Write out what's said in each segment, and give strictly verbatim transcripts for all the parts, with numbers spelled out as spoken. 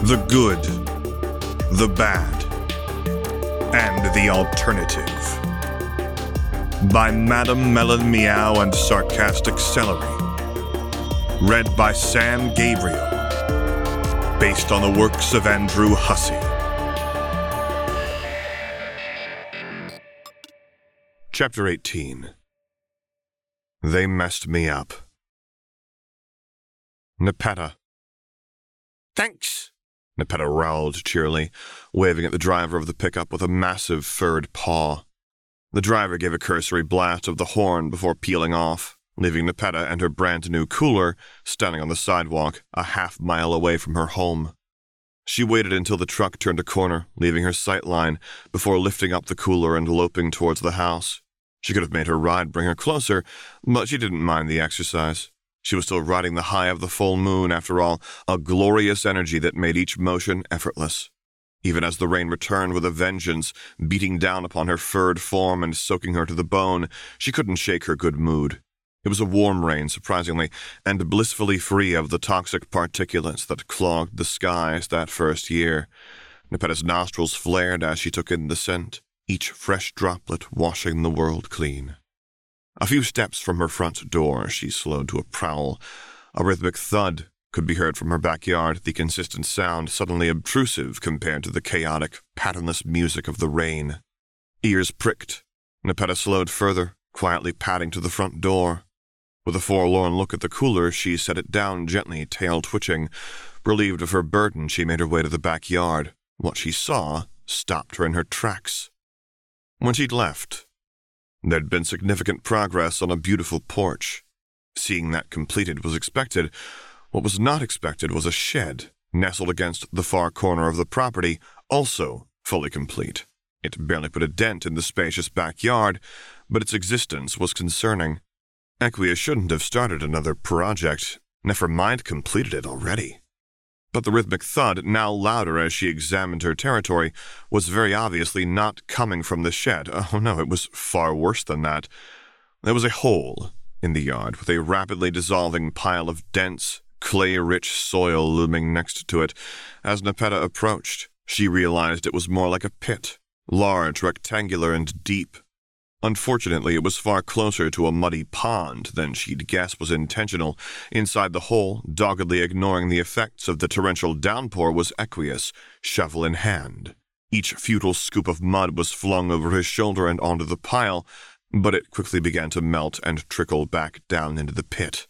The good, the bad, and the alternative. By Madame Melon Meow and Sarcastic Celery. Read by Sam Gabriel. Based on the works of Andrew Hussey. Chapter eighteen. They messed me up. Nepeta. Thanks, Nepeta growled cheerily, waving at the driver of the pickup with a massive furred paw. The driver gave a cursory blast of the horn before peeling off, leaving Nepeta and her brand-new cooler standing on the sidewalk a half mile away from her home. She waited until the truck turned a corner, leaving her sight line, before lifting up the cooler and loping towards the house. She could have made her ride bring her closer, but she didn't mind the exercise. She was still riding the high of the full moon, after all, a glorious energy that made each motion effortless. Even as the rain returned with a vengeance, beating down upon her furred form and soaking her to the bone, she couldn't shake her good mood. It was a warm rain, surprisingly, and blissfully free of the toxic particulates that clogged the skies that first year. Nepeta's nostrils flared as she took in the scent, each fresh droplet washing the world clean. A few steps from her front door, she slowed to a prowl. A rhythmic thud could be heard from her backyard, the consistent sound suddenly obtrusive compared to the chaotic, patternless music of the rain. Ears pricked. Nepeta slowed further, quietly padding to the front door. With a forlorn look at the cooler, she set it down gently, tail twitching. Relieved of her burden, she made her way to the backyard. What she saw stopped her in her tracks. When she'd left, there'd been significant progress on a beautiful porch. Seeing that completed was expected. What was not expected was a shed, nestled against the far corner of the property, also fully complete. It barely put a dent in the spacious backyard, but its existence was concerning. Equia shouldn't have started another project, never mind completed it already. But the rhythmic thud, now louder as she examined her territory, was very obviously not coming from the shed. Oh no, it was far worse than that. There was a hole in the yard with a rapidly dissolving pile of dense, clay-rich soil looming next to it. As Nepeta approached, she realized it was more like a pit, large, rectangular, and deep. Unfortunately, it was far closer to a muddy pond than she'd guessed was intentional. Inside the hole, doggedly ignoring the effects of the torrential downpour, was Equius, shovel in hand. Each futile scoop of mud was flung over his shoulder and onto the pile, but it quickly began to melt and trickle back down into the pit.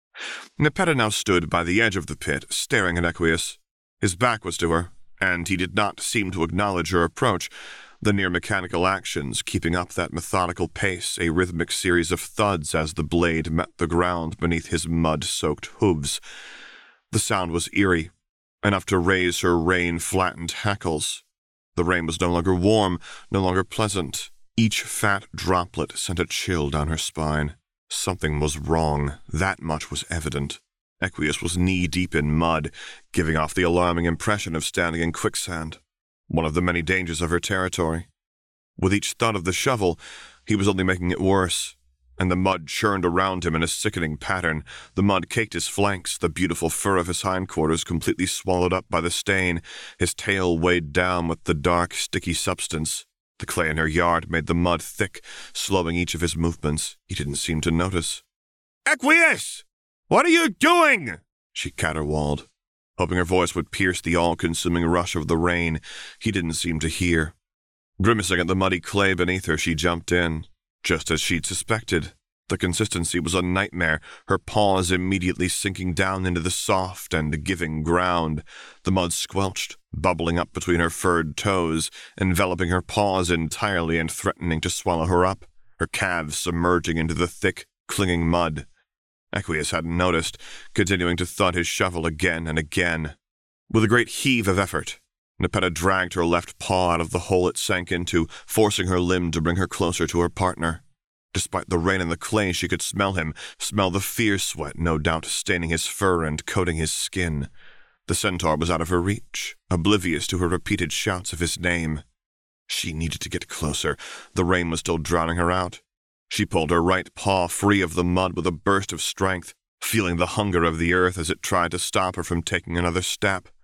Nepeta now stood by the edge of the pit, staring at Equius. His back was to her, and he did not seem to acknowledge her approach. The near-mechanical actions keeping up that methodical pace, a rhythmic series of thuds as the blade met the ground beneath his mud-soaked hooves. The sound was eerie, enough to raise her rain-flattened hackles. The rain was no longer warm, no longer pleasant. Each fat droplet sent a chill down her spine. Something was wrong, that much was evident. Equius was knee-deep in mud, giving off the alarming impression of standing in quicksand. One of the many dangers of her territory. With each thud of the shovel, he was only making it worse, and the mud churned around him in a sickening pattern. The mud caked his flanks, the beautiful fur of his hindquarters completely swallowed up by the stain, his tail weighed down with the dark, sticky substance. The clay in her yard made the mud thick, slowing each of his movements. He didn't seem to notice. "Equius! What are you doing?" she caterwauled. Hoping her voice would pierce the all-consuming rush of the rain, he didn't seem to hear. Grimacing at the muddy clay beneath her, she jumped in. Just as she'd suspected, the consistency was a nightmare, her paws immediately sinking down into the soft and giving ground. The mud squelched, bubbling up between her furred toes, enveloping her paws entirely and threatening to swallow her up, her calves submerging into the thick, clinging mud. Equius hadn't noticed, continuing to thud his shovel again and again. With a great heave of effort, Nepeta dragged her left paw out of the hole it sank into, forcing her limb to bring her closer to her partner. Despite the rain and the clay, she could smell him, smell the fear sweat, no doubt staining his fur and coating his skin. The centaur was out of her reach, oblivious to her repeated shouts of his name. She needed to get closer. The rain was still drowning her out. She pulled her right paw free of the mud with a burst of strength, feeling the hunger of the earth as it tried to stop her from taking another step.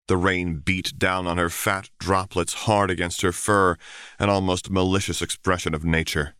The rain beat down on her fat droplets hard against her fur, an almost malicious expression of nature.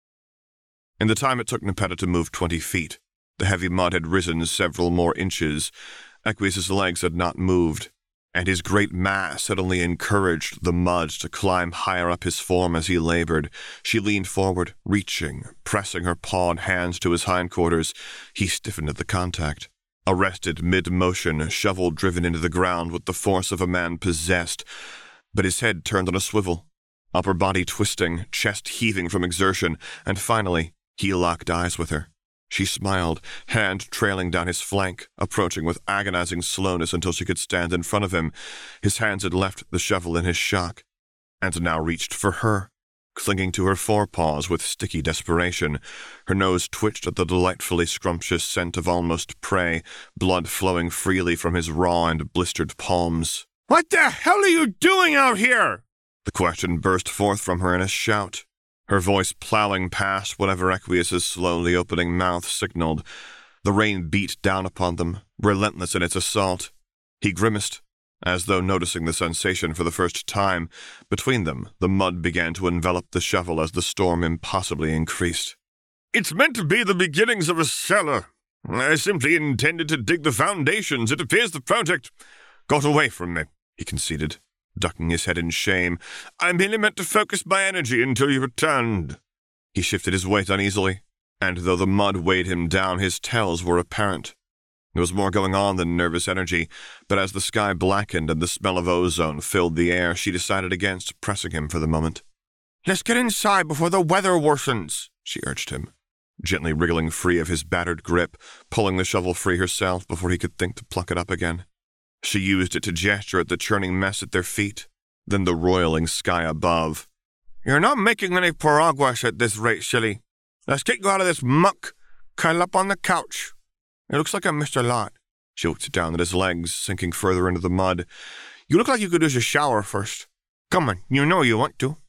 In the time it took Nepeta to move twenty feet, the heavy mud had risen several more inches. Equius's legs had not moved, and his great mass had only encouraged the mud to climb higher up his form as he labored. She leaned forward, reaching, pressing her pawed hands to his hindquarters. He stiffened at the contact. Arrested mid-motion, shovel driven into the ground with the force of a man possessed, but his head turned on a swivel, upper body twisting, chest heaving from exertion, and finally he locked eyes with her. She smiled, hand trailing down his flank, approaching with agonizing slowness until she could stand in front of him. His hands had left the shovel in his shock, and now reached for her, clinging to her forepaws with sticky desperation. Her nose twitched at the delightfully scrumptious scent of almost prey, blood flowing freely from his raw and blistered palms. "What the hell are you doing out here?" The question burst forth from her in a shout, her voice plowing past whatever Equius's slowly opening mouth signaled. The rain beat down upon them, relentless in its assault. He grimaced, as though noticing the sensation for the first time. Between them, the mud began to envelop the shovel as the storm impossibly increased. "It's meant to be the beginnings of a cellar. I simply intended to dig the foundations. It appears the project got away from me," he conceded, ducking his head in shame. "I merely meant to focus my energy until you returned." He shifted his weight uneasily, and though the mud weighed him down, his tells were apparent. There was more going on than nervous energy, but as the sky blackened and the smell of ozone filled the air, she decided against pressing him for the moment. "Let's get inside before the weather worsens," she urged him, gently wriggling free of his battered grip, pulling the shovel free herself before he could think to pluck it up again. She used it to gesture at the churning mess at their feet, then the roiling sky above. "You're not making any progress at this rate, silly. Let's get you out of this muck. Curl up on the couch. It looks like I missed a lot." She looked down at his legs, sinking further into the mud. "You look like you could use a shower first. Come on, you know you want to."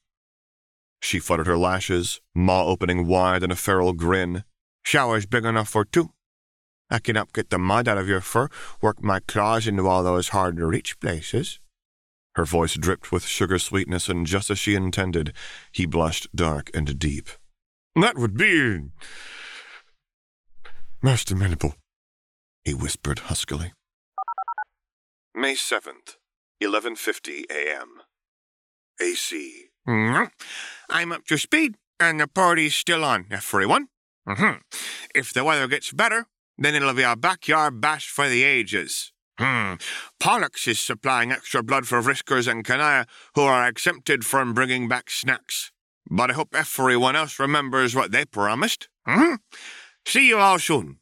She fluttered her lashes, maw opening wide in a feral grin. "Shower's big enough for two. I can up get the mud out of your fur, work my claws into all those hard-to-reach places." Her voice dripped with sugar sweetness, and just as she intended, he blushed dark and deep. "That would be most amenable," he whispered huskily. May seventh, eleven fifty a.m. A C. Mm-hmm. "I'm up to speed, and the party's still on, everyone. Mm-hmm. If the weather gets better, then it'll be a backyard bash for the ages. Hmm. Pollux is supplying extra blood for Vriskers and Kanaya, who are exempted from bringing back snacks. But I hope everyone else remembers what they promised. Hmm? See you all soon."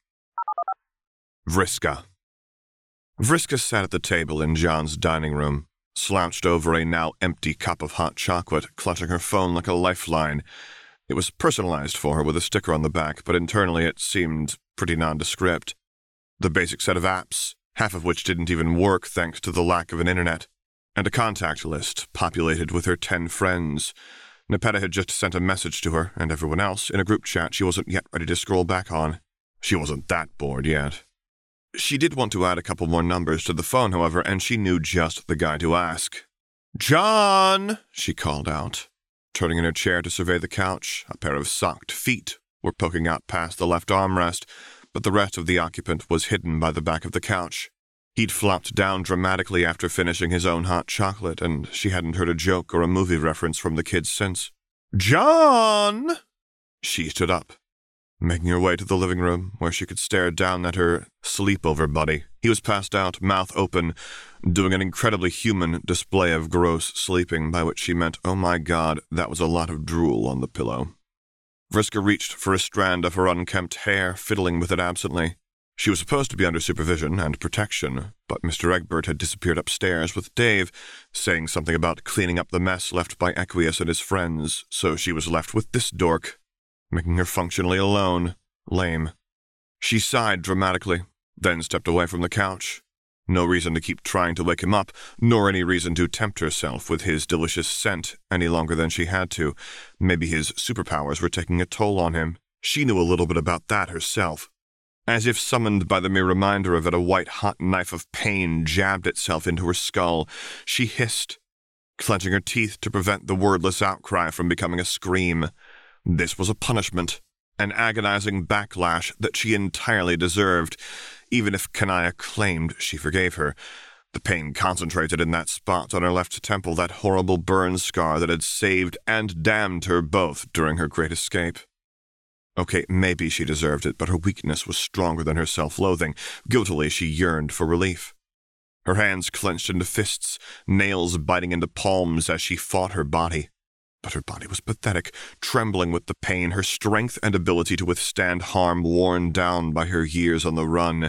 Vriska. Vriska sat at the table in John's dining room, slouched over a now empty cup of hot chocolate, clutching her phone like a lifeline. It was personalized for her with a sticker on the back, but internally it seemed pretty nondescript. The basic set of apps, half of which didn't even work thanks to the lack of an internet, and a contact list populated with her ten friends. Nepeta had just sent a message to her and everyone else in a group chat she wasn't yet ready to scroll back on. She wasn't that bored yet. She did want to add a couple more numbers to the phone, however, and she knew just the guy to ask. "John!" she called out, turning in her chair to survey the couch. A pair of socked feet were poking out past the left armrest, but the rest of the occupant was hidden by the back of the couch. He'd flopped down dramatically after finishing his own hot chocolate, and she hadn't heard a joke or a movie reference from the kid since. "John!" She stood up, making her way to the living room, where she could stare down at her sleepover buddy. He was passed out, mouth open, doing an incredibly human display of gross sleeping, by which she meant, oh my god, that was a lot of drool on the pillow. Vriska reached for a strand of her unkempt hair, fiddling with it absently. She was supposed to be under supervision and protection, but Mister Egbert had disappeared upstairs with Dave, saying something about cleaning up the mess left by Equius and his friends, so she was left with this dork, making her functionally alone. Lame. She sighed dramatically, then stepped away from the couch. No reason to keep trying to wake him up, nor any reason to tempt herself with his delicious scent any longer than she had to. Maybe his superpowers were taking a toll on him. She knew a little bit about that herself. As if summoned by the mere reminder of it, a white-hot knife of pain jabbed itself into her skull. She hissed, clenching her teeth to prevent the wordless outcry from becoming a scream. This was a punishment, an agonizing backlash that she entirely deserved, even if Kanaya claimed she forgave her. The pain concentrated in that spot on her left temple, that horrible burn scar that had saved and damned her both during her great escape. Okay, maybe she deserved it, but her weakness was stronger than her self-loathing. Guiltily, she yearned for relief. Her hands clenched into fists, nails biting into palms as she fought her body. But her body was pathetic, trembling with the pain, her strength and ability to withstand harm worn down by her years on the run.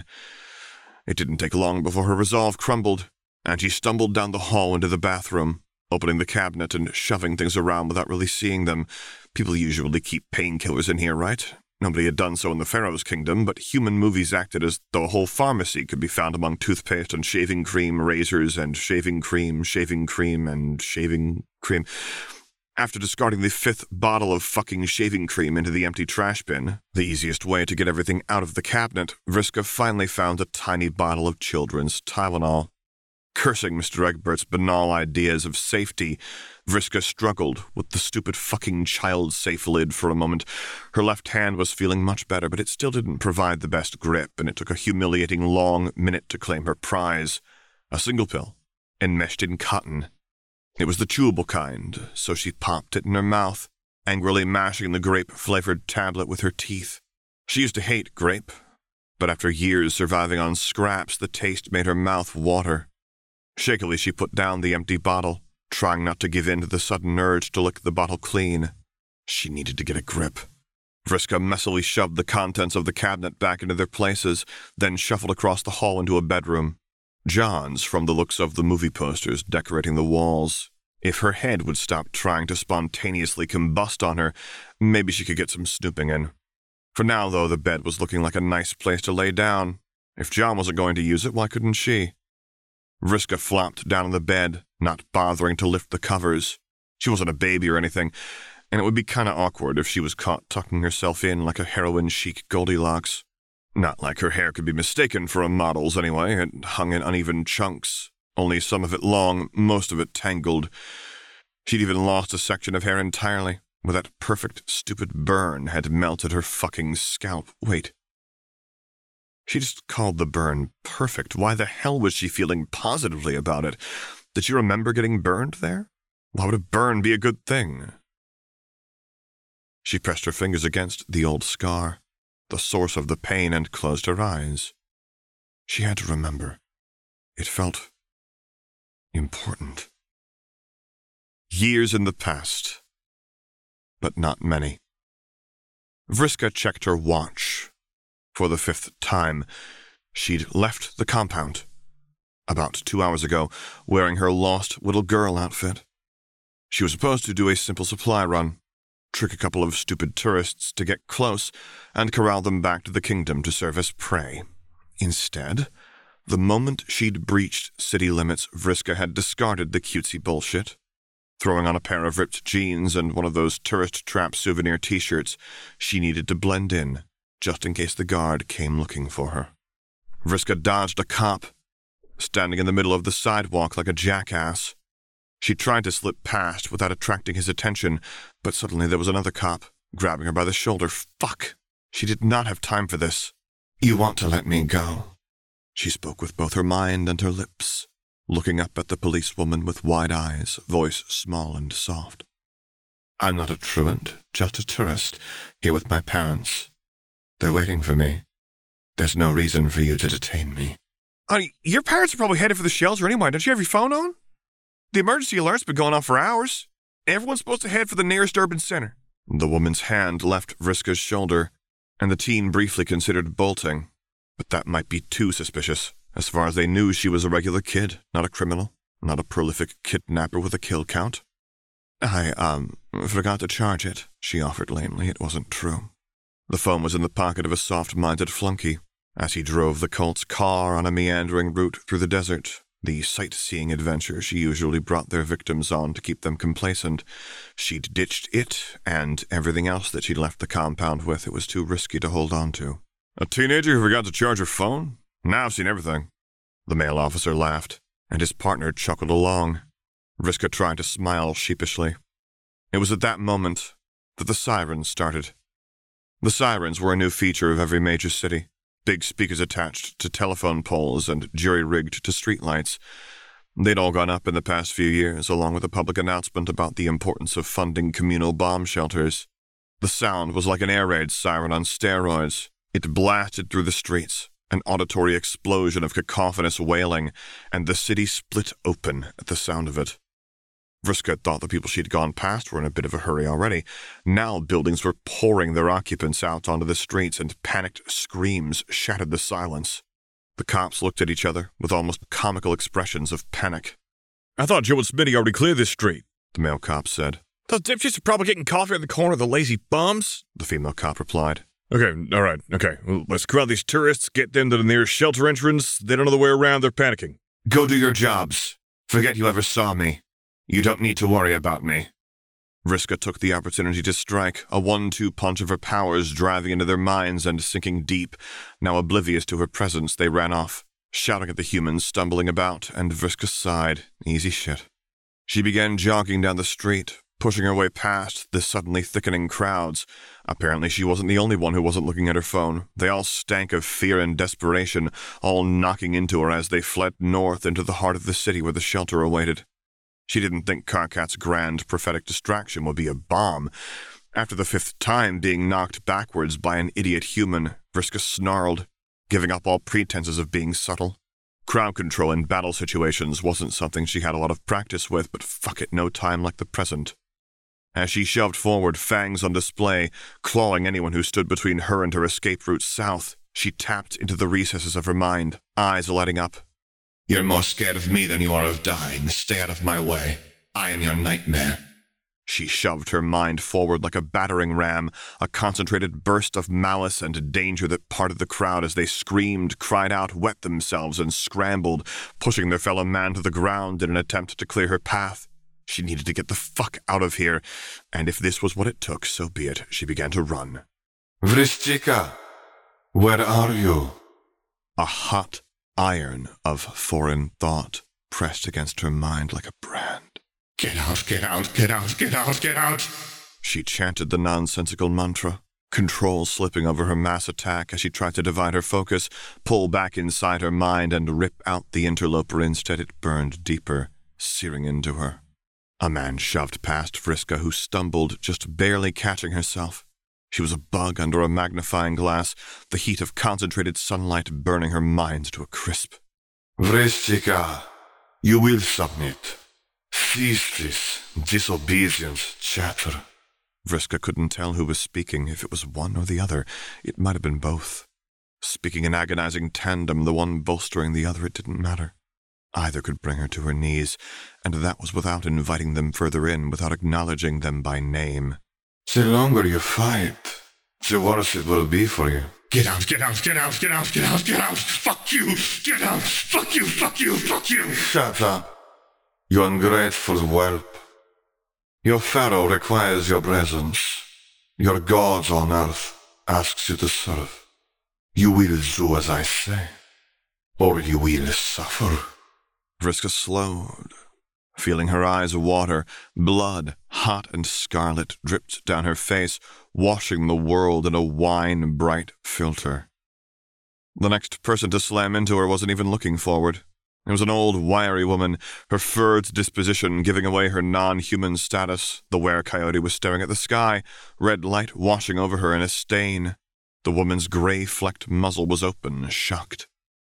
It didn't take long before her resolve crumbled, and she stumbled down the hall into the bathroom, opening the cabinet and shoving things around without really seeing them. People usually keep painkillers in here, right? Nobody had done so in the Pharaoh's kingdom, but human movies acted as though a whole pharmacy could be found among toothpaste and shaving cream, razors and shaving cream, shaving cream and shaving cream. After discarding the fifth bottle of fucking shaving cream into the empty trash bin, the easiest way to get everything out of the cabinet, Vriska finally found a tiny bottle of children's Tylenol. Cursing Mister Egbert's banal ideas of safety, Vriska struggled with the stupid fucking child-safe lid for a moment. Her left hand was feeling much better, but it still didn't provide the best grip, and it took a humiliating long minute to claim her prize. A single pill, enmeshed in cotton. It was the chewable kind, so she popped it in her mouth, angrily mashing the grape-flavored tablet with her teeth. She used to hate grape, but after years surviving on scraps, the taste made her mouth water. Shakily, she put down the empty bottle, trying not to give in to the sudden urge to lick the bottle clean. She needed to get a grip. Vriska messily shoved the contents of the cabinet back into their places, then shuffled across the hall into a bedroom. John's, from the looks of the movie posters decorating the walls. If her head would stop trying to spontaneously combust on her, maybe she could get some snooping in. For now, though, the bed was looking like a nice place to lay down. If John wasn't going to use it, why couldn't she? Vriska flopped down on the bed, not bothering to lift the covers. She wasn't a baby or anything, and it would be kind of awkward if she was caught tucking herself in like a heroin-chic Goldilocks. Not like her hair could be mistaken for a model's anyway. It hung in uneven chunks, only some of it long, most of it tangled. She'd even lost a section of hair entirely, where that perfect, stupid burn had melted her fucking scalp. Wait. She just called the burn perfect. Why the hell was she feeling positively about it? Did she remember getting burned there? Why would a burn be a good thing? She pressed her fingers against the old scar, the source of the pain, and closed her eyes. She had to remember. It felt important. Years in the past, but not many. Vriska checked her watch. For the fifth time, she'd left the compound, about two hours ago, wearing her lost little girl outfit. She was supposed to do a simple supply run, trick a couple of stupid tourists to get close, and corral them back to the kingdom to serve as prey. Instead, the moment she'd breached city limits, Vriska had discarded the cutesy bullshit. Throwing on a pair of ripped jeans and one of those tourist trap souvenir t-shirts, she needed to blend in, just in case the guard came looking for her. Vriska dodged a cop, standing in the middle of the sidewalk like a jackass. She tried to slip past without attracting his attention, but suddenly there was another cop, grabbing her by the shoulder. Fuck! She did not have time for this. "You want to let me go?" She spoke with both her mind and her lips, looking up at the policewoman with wide eyes, voice small and soft. "I'm not a truant, just a tourist, here with my parents. They're waiting for me. There's no reason for you to detain me." Honey, your parents are probably headed for the shelter anyway. Don't you have your phone on? The emergency alert's been going on for hours. Everyone's supposed to head for the nearest urban center. The woman's hand left Vriska's shoulder, and the teen briefly considered bolting. But that might be too suspicious. As far as they knew, she was a regular kid, not a criminal, not a prolific kidnapper with a kill count. "I, um, forgot to charge it," she offered lamely. It wasn't true. The phone was in the pocket of a soft-minded flunky, as he drove the Colt's car on a meandering route through the desert, the sightseeing adventure she usually brought their victims on to keep them complacent. She'd ditched it, and everything else that she'd left the compound with. It was too risky to hold on to. A teenager who forgot to charge her phone? Now I've seen everything. The male officer laughed, and his partner chuckled along. Vriska tried to smile sheepishly. It was at that moment that the sirens started. The sirens were a new feature of every major city, big speakers attached to telephone poles and jury-rigged to streetlights. They'd all gone up in the past few years, along with a public announcement about the importance of funding communal bomb shelters. The sound was like an air raid siren on steroids. It blasted through the streets, an auditory explosion of cacophonous wailing, and the city split open at the sound of it. Vriska thought the people she'd gone past were in a bit of a hurry already. Now buildings were pouring their occupants out onto the streets, and panicked screams shattered the silence. The cops looked at each other with almost comical expressions of panic. I thought Joe and Smitty already cleared this street, the male cop said. Those dipshits are probably getting coffee at the corner of the lazy bums, the female cop replied. Okay, all right, okay. Well, let's crowd these tourists, get them to the nearest shelter entrance. They don't know the way around, they're panicking. Go do your jobs. Forget you ever saw me. You don't need to worry about me. Vriska took the opportunity to strike, a one-two punch of her powers driving into their minds and sinking deep. Now oblivious to her presence, they ran off, shouting at the humans stumbling about, and Vriska sighed. Easy shit. She began jogging down the street, pushing her way past the suddenly thickening crowds. Apparently she wasn't the only one who wasn't looking at her phone. They all stank of fear and desperation, all knocking into her as they fled north into the heart of the city where the shelter awaited. She didn't think Karkat's grand prophetic distraction would be a bomb. After the fifth time being knocked backwards by an idiot human, Vriska snarled, giving up all pretenses of being subtle. Crowd control in battle situations wasn't something she had a lot of practice with, but fuck it, no time like the present. As she shoved forward, fangs on display, clawing anyone who stood between her and her escape route south, she tapped into the recesses of her mind, eyes lighting up. You're more scared of me than you are of dying. Stay out of my way. I am your nightmare. She shoved her mind forward like a battering ram, a concentrated burst of malice and danger that parted the crowd as they screamed, cried out, wet themselves, and scrambled, pushing their fellow man to the ground in an attempt to clear her path. She needed to get the fuck out of here, and if this was what it took, so be it. She began to run. Vrishchika, where are you? A hot iron of foreign thought pressed against her mind like a brand. Get out, get out, get out, get out, get out! She chanted the nonsensical mantra, control slipping over her mass attack as she tried to divide her focus, pull back inside her mind, and rip out the interloper. Instead, it burned deeper, searing into her. A man shoved past Vriska, who stumbled, just barely catching herself. She was a bug under a magnifying glass, the heat of concentrated sunlight burning her mind to a crisp. Vrishchika, you will submit. Cease this disobedience chatter. Vriska couldn't tell who was speaking, if it was one or the other. It might have been both. Speaking in agonizing tandem, the one bolstering the other, it didn't matter. Either could bring her to her knees, and that was without inviting them further in, without acknowledging them by name. The longer you fight, the worse it will be for you. Get out, get out, get out, get out, get out, get out! Fuck you! Get out! Fuck you, fuck you, fuck you! Shut up. You ungrateful whelp. Your pharaoh requires your presence. Your gods on earth asks you to serve. You will do as I say, or you will suffer. Vriska slowed, feeling her eyes water. Blood, hot and scarlet, dripped down her face, washing the world in a wine-bright filter. The next person to slam into her wasn't even looking forward. It was an old, wiry woman, her furred disposition giving away her non-human status. The were-coyote was staring at the sky, red light washing over her in a stain. The woman's gray-flecked muzzle was open, shocked.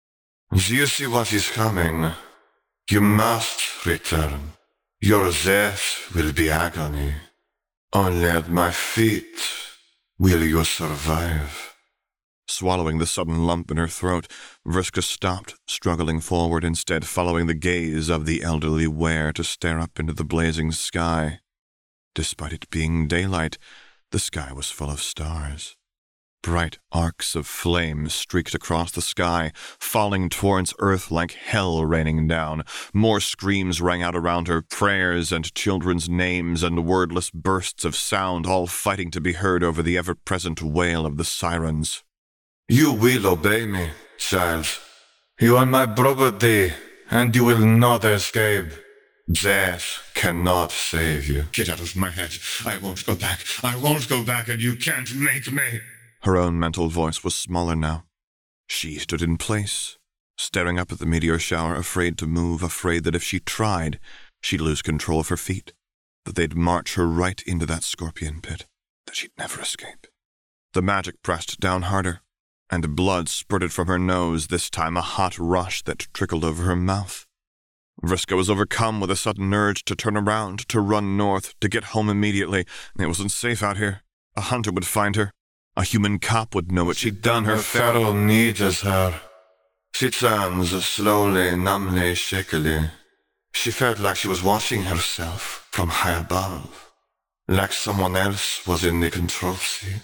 Do you see what is coming? You must return. Your death will be agony. Only at my feet will you survive. Swallowing the sudden lump in her throat, Vriska stopped, struggling forward, instead following the gaze of the elderly were to stare up into the blazing sky. Despite it being daylight, the sky was full of stars. Bright arcs of flame streaked across the sky, falling towards earth like hell raining down. More screams rang out around her, prayers and children's names and wordless bursts of sound, all fighting to be heard over the ever-present wail of the sirens. You will obey me, child. You are my property, and you will not escape. Death cannot save you. Get out of my head. I won't go back. I won't go back, and you can't make me. Her own mental voice was smaller now. She stood in place, staring up at the meteor shower, afraid to move, afraid that if she tried, she'd lose control of her feet, that they'd march her right into that scorpion pit, that she'd never escape. The magic pressed down harder, and blood spurted from her nose, this time a hot rush that trickled over her mouth. Vriska was overcome with a sudden urge to turn around, to run north, to get home immediately. It wasn't safe out here. A hunter would find her. A human cop would know what she'd done. Her pharaoh needs her. She turns slowly, numbly, shakily. She felt like she was watching herself from high above, like someone else was in the control seat.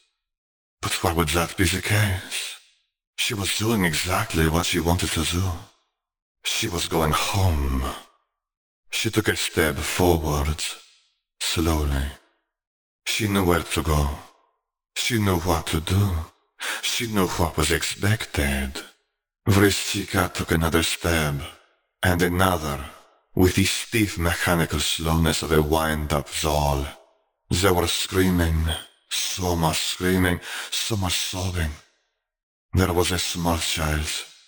But why would that be the case? She was doing exactly what she wanted to do. She was going home. She took a step forward, slowly. She knew where to go. She knew what to do. She knew what was expected. Vriska took another step, and another, with the stiff mechanical slowness of a wind-up doll. They were screaming, so much screaming, so much sobbing. There was a small child,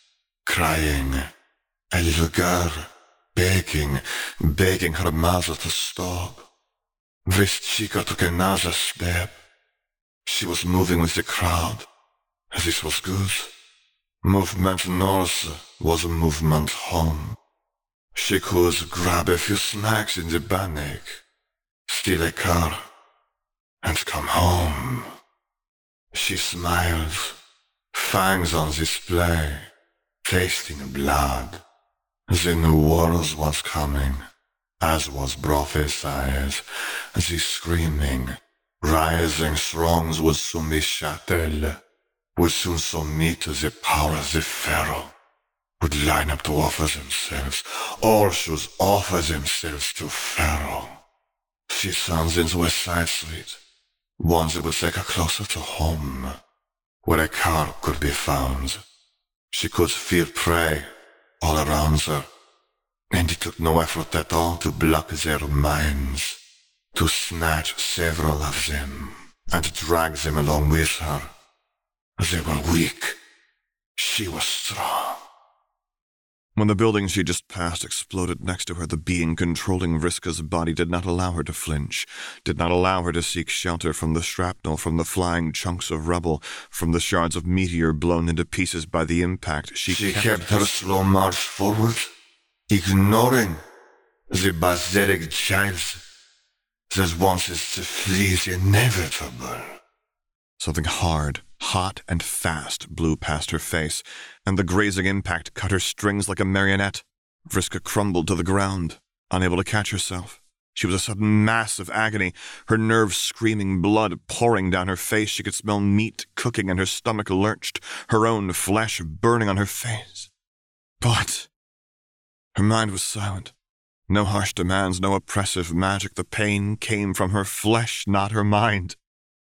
crying, a little girl, begging, begging her mother to stop. Vriska took another step. She was moving with the crowd. This was good. Movement north was a movement home. She could grab a few snacks in the bank, steal a car, and come home. She smiled, fangs on display, tasting blood. The new world was coming, as was prophesied. The screaming, rising throngs would soon be shattered, would soon submit to the power of the pharaoh, would line up to offer themselves. All should offer themselves to Pharaoh. She turns into a side street, one that would take her closer to home, where a car could be found. She could feel prey all around her, and it took no effort at all to block their minds, to snatch several of them and drag them along with her. They were weak. She was strong. When the building she just passed exploded next to her, the being controlling Vriska's body did not allow her to flinch, did not allow her to seek shelter from the shrapnel, from the flying chunks of rubble, from the shards of meteor blown into pieces by the impact. She, she kept, kept her slow march forward, ignoring the barbaric child that wanted to flee the inevitable. Something hard, hot and fast blew past her face, and the grazing impact cut her strings like a marionette. Vriska crumbled to the ground, unable to catch herself. She was a sudden mass of agony, her nerves screaming, blood pouring down her face. She could smell meat cooking, and her stomach lurched, her own flesh burning on her face. But her mind was silent. No harsh demands, no oppressive magic. The pain came from her flesh, not her mind.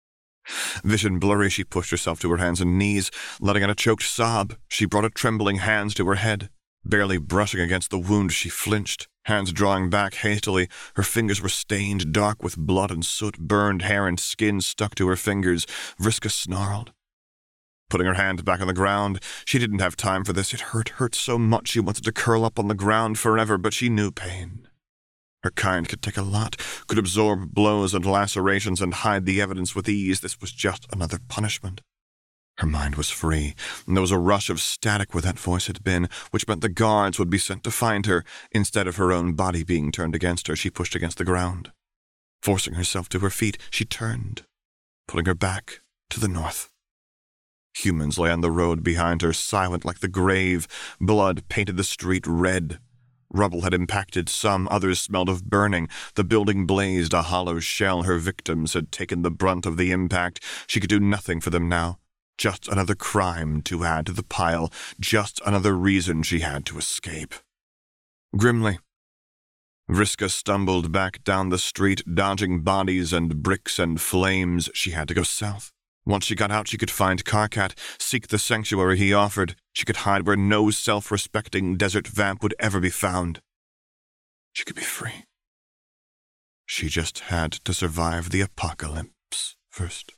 Vision blurry, she pushed herself to her hands and knees, letting out a choked sob. She brought her trembling hands to her head. Barely brushing against the wound, she flinched, hands drawing back hastily. Her fingers were stained, dark with blood and soot. Burned hair and skin stuck to her fingers. Vriska snarled. Putting her hand back on the ground, she didn't have time for this. It hurt, hurt so much she wanted to curl up on the ground forever, but she knew pain. Her kind could take a lot, could absorb blows and lacerations and hide the evidence with ease. This was just another punishment. Her mind was free, and there was a rush of static where that voice had been, which meant the guards would be sent to find her. Instead of her own body being turned against her, she pushed against the ground. Forcing herself to her feet, she turned, pulling her back to the north. Humans lay on the road behind her, silent like the grave. Blood painted the street red. Rubble had impacted some, others smelled of burning. The building blazed, a hollow shell. Her victims had taken the brunt of the impact. She could do nothing for them now. Just another crime to add to the pile. Just another reason she had to escape. Grimly, Vriska stumbled back down the street, dodging bodies and bricks and flames. She had to go south. Once she got out, she could find Karkat, seek the sanctuary he offered. She could hide where no self-respecting desert vamp would ever be found. She could be free. She just had to survive the apocalypse first.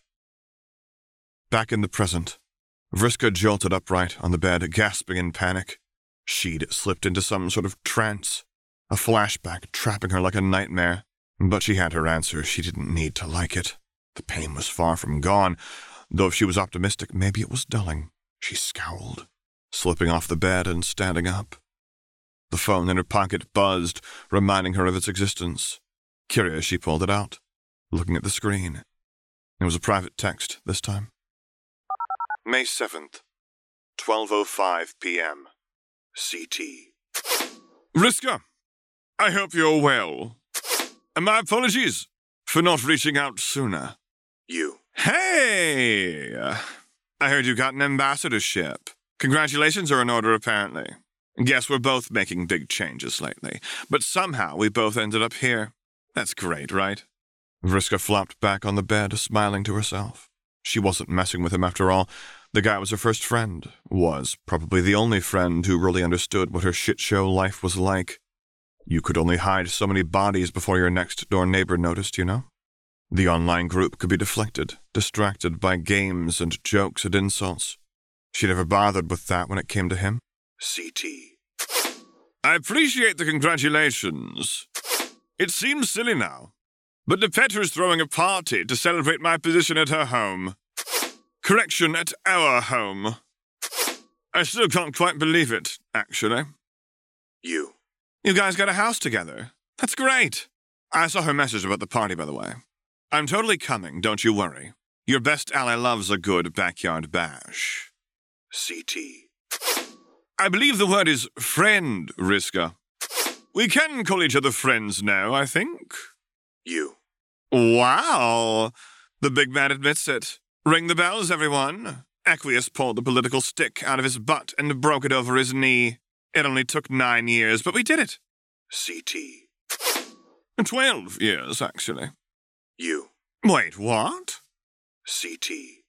Back in the present, Vriska jolted upright on the bed, gasping in panic. She'd slipped into some sort of trance, a flashback trapping her like a nightmare. But she had her answer. She didn't need to like it. The pain was far from gone, though if she was optimistic, maybe it was dulling. She scowled, slipping off the bed and standing up. The phone in her pocket buzzed, reminding her of its existence. Curious, she pulled it out, looking at the screen. It was a private text this time. May seventh, twelve oh five p.m. C T. Vriska, I hope you're well. And my apologies for not reaching out sooner. You. Hey! I heard you got an ambassadorship. Congratulations are in order, apparently. Guess we're both making big changes lately, but somehow we both ended up here. That's great, right? Vriska flopped back on the bed, smiling to herself. She wasn't messing with him after all. The guy was her first friend, was probably the only friend who really understood what her shit-show life was like. You could only hide so many bodies before your next-door neighbor noticed, you know? The online group could be deflected, distracted by games and jokes and insults. She never bothered with that when it came to him. C T. I appreciate the congratulations. It seems silly now, but Nepeta is throwing a party to celebrate my position at her home. Correction, at our home. I still can't quite believe it, actually. You. You guys got a house together. That's great. I saw her message about the party, by the way. I'm totally coming, don't you worry. Your best ally loves a good backyard bash. C T. I believe the word is friend, Vriska. We can call each other friends now, I think. You. Wow. The big man admits it. Ring the bells, everyone. Aqueous pulled the political stick out of his butt and broke it over his knee. It only took nine years, but we did it. C T. Twelve years, actually. You. Wait, what? C T.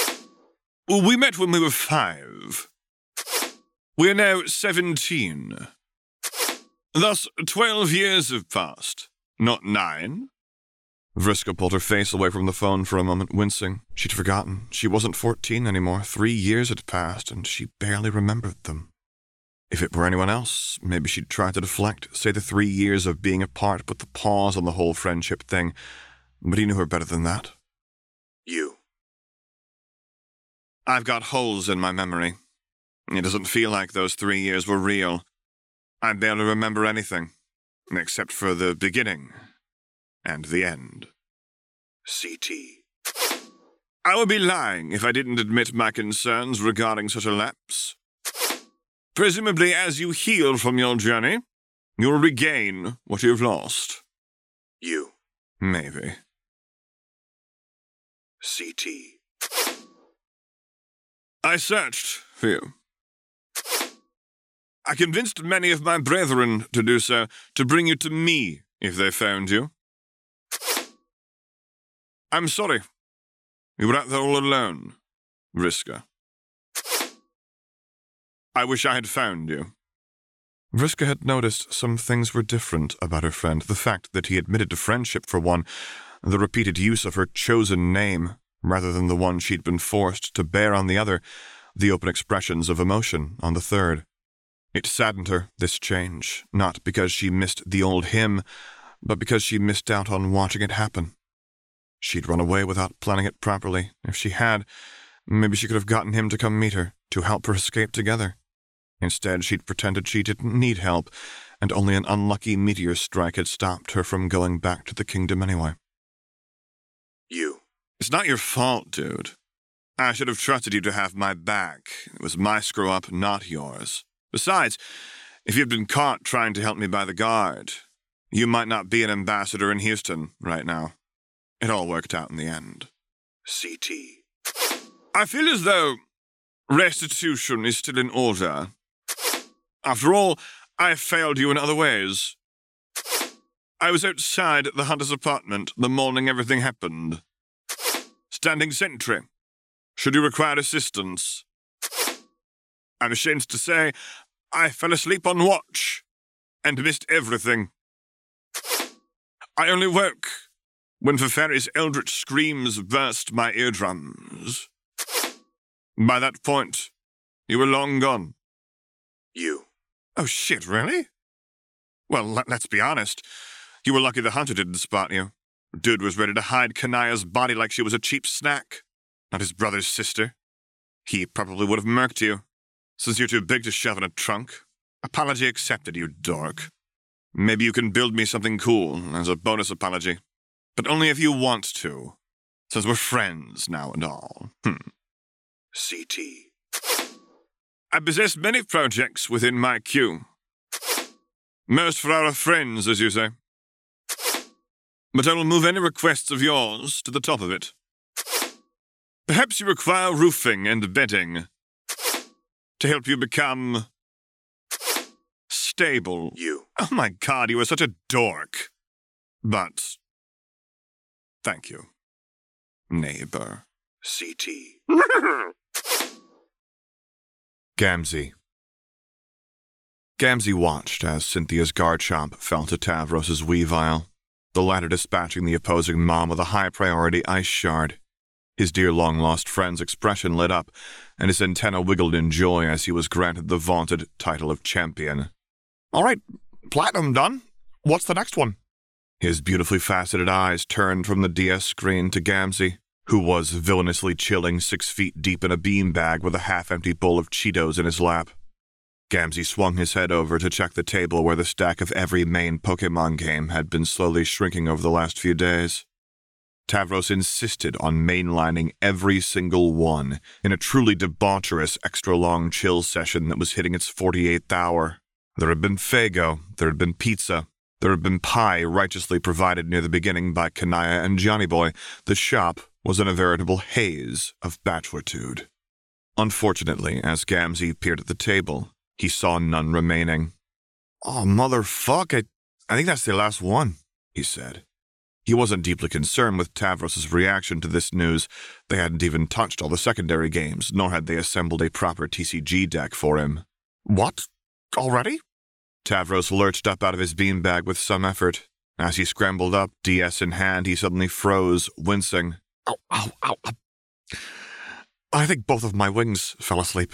We met when we were five. We are now seventeen. Thus, twelve years have passed, not nine. Vriska pulled her face away from the phone for a moment, wincing. She'd forgotten. She wasn't fourteen anymore. Three years had passed, and she barely remembered them. If it were anyone else, maybe she'd try to deflect, say the three years of being apart put the pause on the whole friendship thing. But he knew her better than that. You. I've got holes in my memory. It doesn't feel like those three years were real. I barely remember anything, except for the beginning and the end. C T. I would be lying if I didn't admit my concerns regarding such a lapse. Presumably, as you heal from your journey, you'll regain what you've lost. You. Maybe. C T. I searched for you. I convinced many of my brethren to do so, to bring you to me if they found you. I'm sorry. You were out there all alone, Vriska. I wish I had found you. Vriska had noticed some things were different about her friend. The fact that he admitted to friendship, for one, the repeated use of her chosen name, rather than the one she'd been forced to bear on the other, the open expressions of emotion on the third. It saddened her, this change, not because she missed the old him, but because she missed out on watching it happen. She'd run away without planning it properly. If she had, maybe she could have gotten him to come meet her, to help her escape together. Instead, she'd pretended she didn't need help, and only an unlucky meteor strike had stopped her from going back to the kingdom anyway. You. It's not your fault, dude. I should have trusted you to have my back. It was my screw-up, not yours. Besides, if you'd been caught trying to help me by the guard, you might not be an ambassador in Houston right now. It all worked out in the end. C T. I feel as though restitution is still in order. After all, I failed you in other ways. I was outside the Hunter's apartment the morning everything happened, standing sentry, Should you require assistance? I'm ashamed to say, I fell asleep on watch and missed everything. I only woke when Feferi's eldritch screams burst my eardrums. By that point, you were long gone. You. Oh shit, really? Well, let, let's be honest. You were lucky the hunter didn't spot you. Dude was ready to hide Kanaya's body like she was a cheap snack, not his brother's sister. He probably would have murked you, since you're too big to shove in a trunk. Apology accepted, you dork. Maybe you can build me something cool as a bonus apology, but only if you want to, since we're friends now and all. Hmm. C T. I possess many projects within my queue. Most for our friends, as you say. But I will move any requests of yours to the top of it. Perhaps you require roofing and bedding to help you become stable. You. Oh my god, you are such a dork. But thank you, neighbor. C T. Gamzee. Gamzee watched as Cynthia's guard chomp fell to Tavros's Weavile, the latter dispatching the opposing mom with a high-priority ice shard. His dear long-lost friend's expression lit up, and his antenna wiggled in joy as he was granted the vaunted title of champion. All right, platinum done. What's the next one? His beautifully faceted eyes turned from the D S screen to Gamzee, who was villainously chilling six feet deep in a beanbag with a half-empty bowl of Cheetos in his lap. Gamzee swung his head over to check the table where the stack of every main Pokémon game had been slowly shrinking over the last few days. Tavros insisted on mainlining every single one in a truly debaucherous extra-long chill session that was hitting its forty-eighth hour. There had been Faygo, there had been pizza, there had been pie righteously provided near the beginning by Kanaya and Johnny Boy. The shop was in a veritable haze of bachelortude. Unfortunately, as Gamzee peered at the table, he saw none remaining. Oh, motherfuck, I, I think that's the last one, he said. He wasn't deeply concerned with Tavros's reaction to this news. They hadn't even touched all the secondary games, nor had they assembled a proper T C G deck for him. What? Already? Tavros lurched up out of his beanbag with some effort. As he scrambled up, D S in hand, he suddenly froze, wincing. Ow, ow, ow. I think both of my wings fell asleep.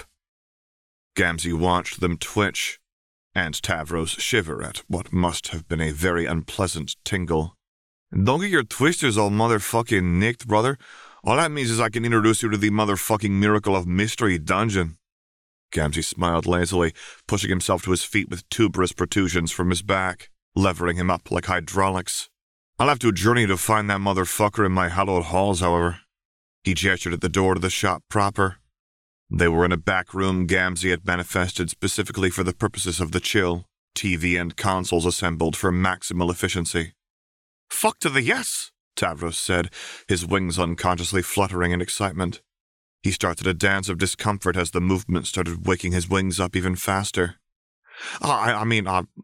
Gamzee watched them twitch, and Tavros shiver at what must have been a very unpleasant tingle. Don't get your twisters all motherfucking nicked, brother. All that means is I can introduce you to the motherfucking Miracle of Mystery dungeon. Gamzee smiled lazily, pushing himself to his feet with tuberous protrusions from his back, levering him up like hydraulics. I'll have to journey to find that motherfucker in my hallowed halls, however. He gestured at the door to the shop proper. They were in a back room Gamzee had manifested specifically for the purposes of the chill, T V and consoles assembled for maximal efficiency. Fuck to the yes, Tavros said, his wings unconsciously fluttering in excitement. He started a dance of discomfort as the movement started waking his wings up even faster. Uh, I, I mean, uh,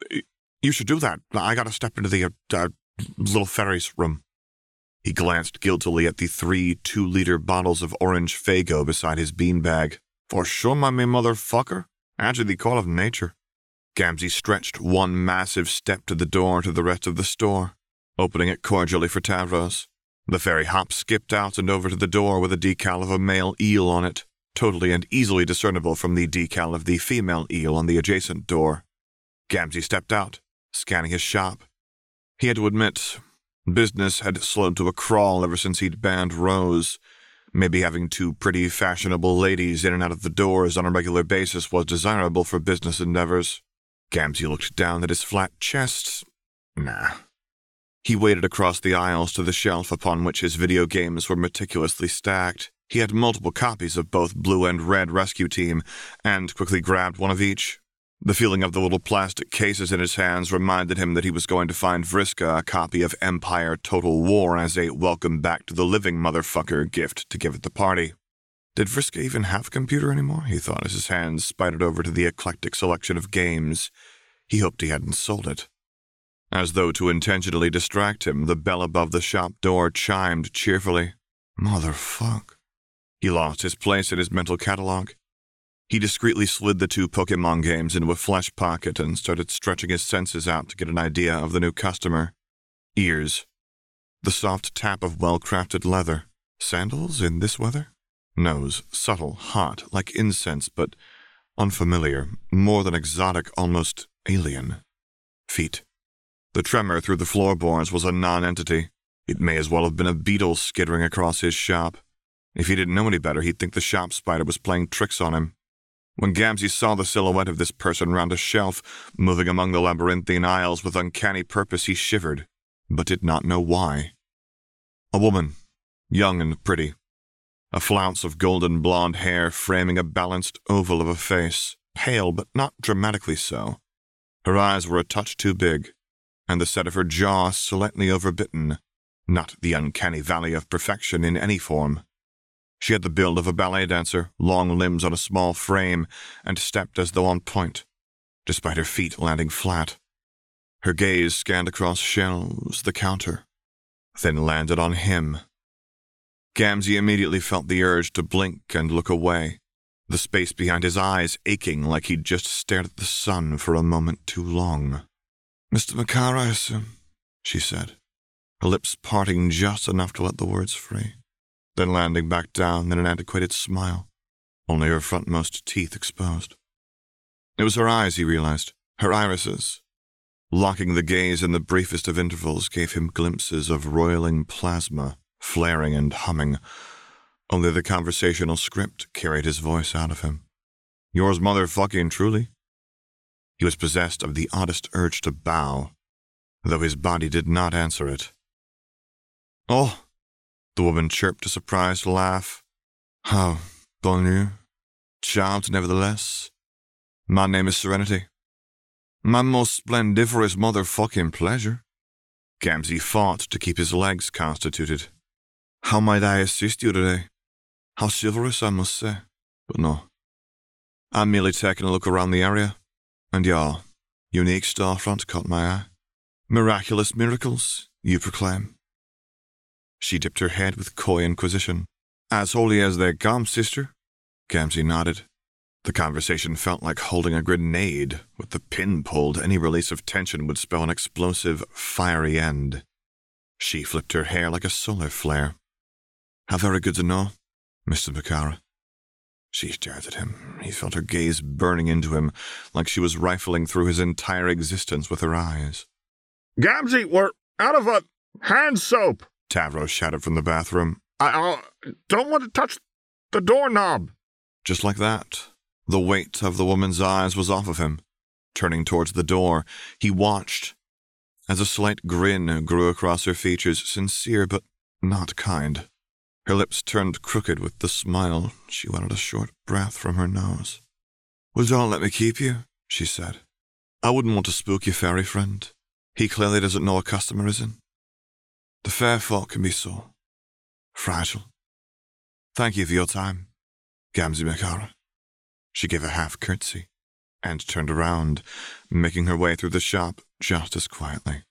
you should do that. I gotta step into the, uh, uh, little fairy's room. He glanced guiltily at the three two-liter bottles of orange Faygo beside his beanbag. For sure, my me motherfucker. Answer the call of nature. Gamzee stretched one massive step to the door to the rest of the store, opening it cordially for Tavros. The fairy hop skipped out and over to the door with a decal of a male eel on it, totally and easily discernible from the decal of the female eel on the adjacent door. Gamzee stepped out, scanning his shop. He had to admit, business had slowed to a crawl ever since he'd banned Rose. Maybe having two pretty fashionable ladies in and out of the doors on a regular basis was desirable for business endeavors. Gamzee looked down at his flat chest. Nah. He waded across the aisles to the shelf upon which his video games were meticulously stacked. He had multiple copies of both Blue and Red Rescue Team, and quickly grabbed one of each. The feeling of the little plastic cases in his hands reminded him that he was going to find Vriska a copy of Empire Total War as a welcome back to the living motherfucker gift to give at the party. Did Vriska even have a computer anymore? He thought as his hands spidered over to the eclectic selection of games. He hoped he hadn't sold it. As though to intentionally distract him, the bell above the shop door chimed cheerfully. Motherfuck. He lost his place in his mental catalog. He discreetly slid the two Pokemon games into a flesh pocket and started stretching his senses out to get an idea of the new customer. Ears. The soft tap of well-crafted leather. Sandals in this weather? Nose. Subtle, hot, like incense, but unfamiliar, more than exotic, almost alien. Feet. The tremor through the floorboards was a non-entity. It may as well have been a beetle skittering across his shop. If he didn't know any better, he'd think the shop spider was playing tricks on him. When Gamzee saw the silhouette of this person round a shelf, moving among the labyrinthine aisles with uncanny purpose, he shivered, but did not know why. A woman, young and pretty. A flounce of golden blonde hair framing a balanced oval of a face, pale but not dramatically so. Her eyes were a touch too big, and the set of her jaw slightly overbitten, not the uncanny valley of perfection in any form. She had the build of a ballet dancer, long limbs on a small frame, and stepped as though on point, despite her feet landing flat. Her gaze scanned across shelves, the counter, then landed on him. Gamzee immediately felt the urge to blink and look away, the space behind his eyes aching like he'd just stared at the sun for a moment too long. "Mister Makar, I assume," she said, her lips parting just enough to let the words free, then landing back down in an antiquated smile, only her frontmost teeth exposed. It was her eyes, he realized, her irises. Locking the gaze in the briefest of intervals gave him glimpses of roiling plasma, flaring and humming. Only the conversational script carried his voice out of him. "Yours motherfucking truly?" He was possessed of the oddest urge to bow, though his body did not answer it. "Oh," the woman chirped a surprised laugh. "How bonjour. Charmed, nevertheless. My name is Serenity. My most splendiferous motherfucking pleasure." Gamzee fought to keep his legs constituted. "How might I assist you today? How chivalrous, I must say. But no. I'm merely taking a look around the area, and your unique storefront caught my eye. Miraculous miracles, you proclaim." She dipped her head with coy inquisition. "As holy as they come, sister." Gamzee nodded. The conversation felt like holding a grenade. With the pin pulled, any release of tension would spell an explosive, fiery end. She flipped her hair like a solar flare. "How very good to know, Mister Makara." She stared at him. He felt her gaze burning into him, like she was rifling through his entire existence with her eyes. "Gamzee, we're out of a hand soap," Tavros shouted from the bathroom. I uh, don't want to touch the doorknob." Just like that, the weight of the woman's eyes was off of him. Turning towards the door, he watched as a slight grin grew across her features, sincere but not kind. Her lips turned crooked with the smile. She wanted a short breath from her nose. "Well, don't let me keep you," she said. "I wouldn't want to spook your fairy friend. He clearly doesn't know a customer is in. The fair folk can be so fragile. Thank you for your time, Gamzee Makara." She gave a half curtsy and turned around, making her way through the shop just as quietly.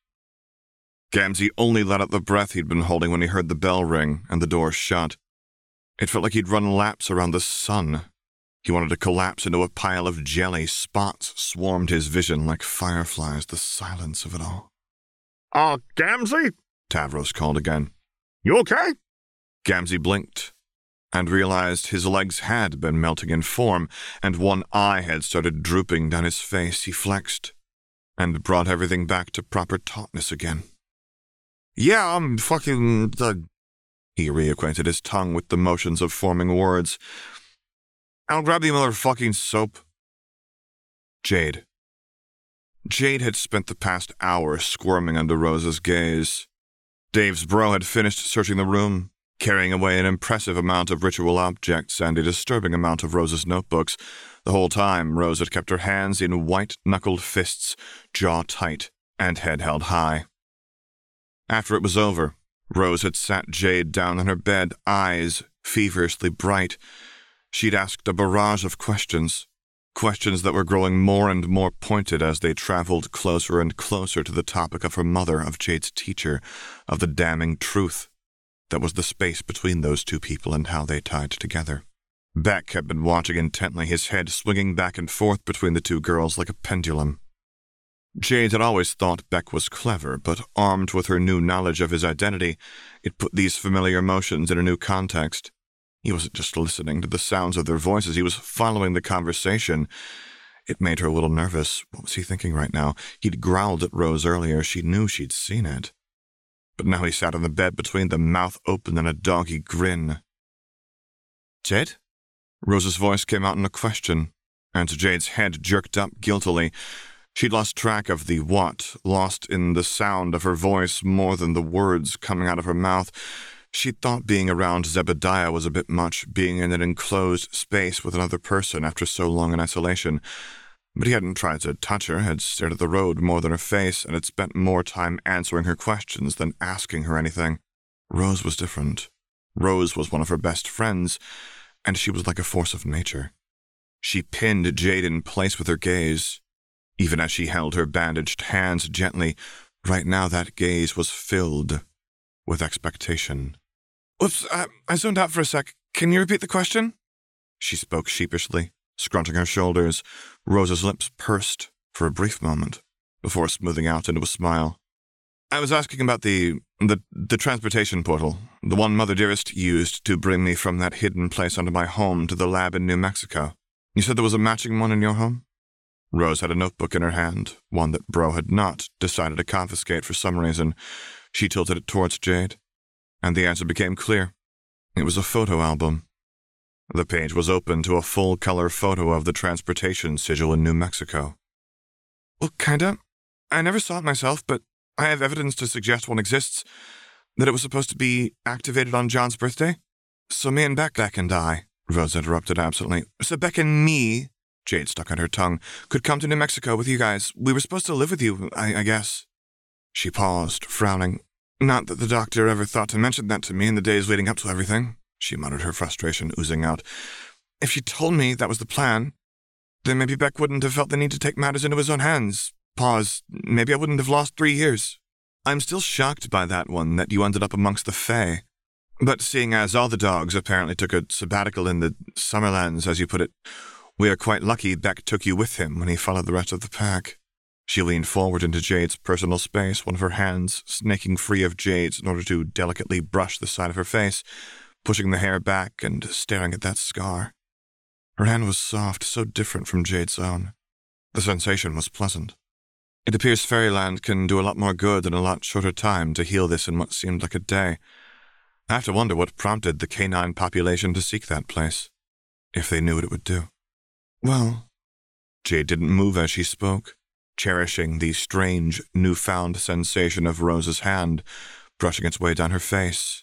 Gamzee only let out the breath he'd been holding when he heard the bell ring and the door shut. It felt like he'd run laps around the sun. He wanted to collapse into a pile of jelly. Spots swarmed his vision like fireflies, the silence of it all. Uh, Gamzee?" Tavros called again. "You okay?" Gamzee blinked and realized his legs had been melting in form, and one eye had started drooping down his face. He flexed and brought everything back to proper tautness again. "Yeah, I'm fucking the..." He reacquainted his tongue with the motions of forming words. "I'll grab the motherfucking soap." Jade. Jade had spent the past hour squirming under Rose's gaze. Dave's bro had finished searching the room, carrying away an impressive amount of ritual objects and a disturbing amount of Rose's notebooks. The whole time, Rose had kept her hands in white-knuckled fists, jaw tight, and head held high. After it was over, Rose had sat Jade down on her bed, eyes feverishly bright. She'd asked a barrage of questions, questions that were growing more and more pointed as they traveled closer and closer to the topic of her mother, of Jade's teacher, of the damning truth. That was the space between those two people and how they tied together. Beck had been watching intently, his head swinging back and forth between the two girls like a pendulum. Jade had always thought Beck was clever, but armed with her new knowledge of his identity, it put these familiar motions in a new context. He wasn't just listening to the sounds of their voices, he was following the conversation. It made her a little nervous. What was he thinking right now? He'd growled at Rose earlier. She knew she'd seen it. But now he sat on the bed between them, mouth open in a doggy grin. Jade? Rose's voice came out in a question, and Jade's head jerked up guiltily. She'd lost track of the what, lost in the sound of her voice more than the words coming out of her mouth. She'd thought being around Zebediah was a bit much, being in an enclosed space with another person after so long in isolation. But he hadn't tried to touch her, had stared at the road more than her face, and had spent more time answering her questions than asking her anything. Rose was different. Rose was one of her best friends, and she was like a force of nature. She pinned Jade in place with her gaze. Even as she held her bandaged hands gently, right now that gaze was filled with expectation. Whoops, I, I zoned out for a sec. Can you repeat the question? She spoke sheepishly, scrunching her shoulders. Rose's lips pursed for a brief moment, before smoothing out into a smile. I was asking about the, the, the transportation portal, the one Mother Dearest used to bring me from that hidden place under my home to the lab in New Mexico. You said there was a matching one in your home? Rose had a notebook in her hand, one that Bro had not decided to confiscate for some reason. She tilted it towards Jade, and the answer became clear. It was a photo album. The page was open to a full-color photo of the transportation sigil in New Mexico. Well, kinda. I never saw it myself, but I have evidence to suggest one exists, that it was supposed to be activated on John's birthday. So me and Beck, Beck and I, Rose interrupted absently. So Beck and me, Jade stuck out her tongue, could come to New Mexico with you guys. We were supposed to live with you, I, I guess. She paused, frowning. Not that the doctor ever thought to mention that to me in the days leading up to everything, she muttered, her frustration oozing out. If she told me that was the plan, then maybe Beck wouldn't have felt the need to take matters into his own hands. Pause. Maybe I wouldn't have lost three years. I'm still shocked by that one, that you ended up amongst the Fae. But seeing as all the dogs apparently took a sabbatical in the Summerlands, as you put it, we are quite lucky Beck took you with him when he followed the rest of the pack. She leaned forward into Jade's personal space, one of her hands snaking free of Jade's in order to delicately brush the side of her face, pushing the hair back and staring at that scar. Her hand was soft, so different from Jade's own. The sensation was pleasant. It appears Fairyland can do a lot more good in a lot shorter time to heal this in what seemed like a day. I have to wonder what prompted the canine population to seek that place, if they knew what it would do. Well, Jade didn't move as she spoke, cherishing the strange, newfound sensation of Rose's hand brushing its way down her face.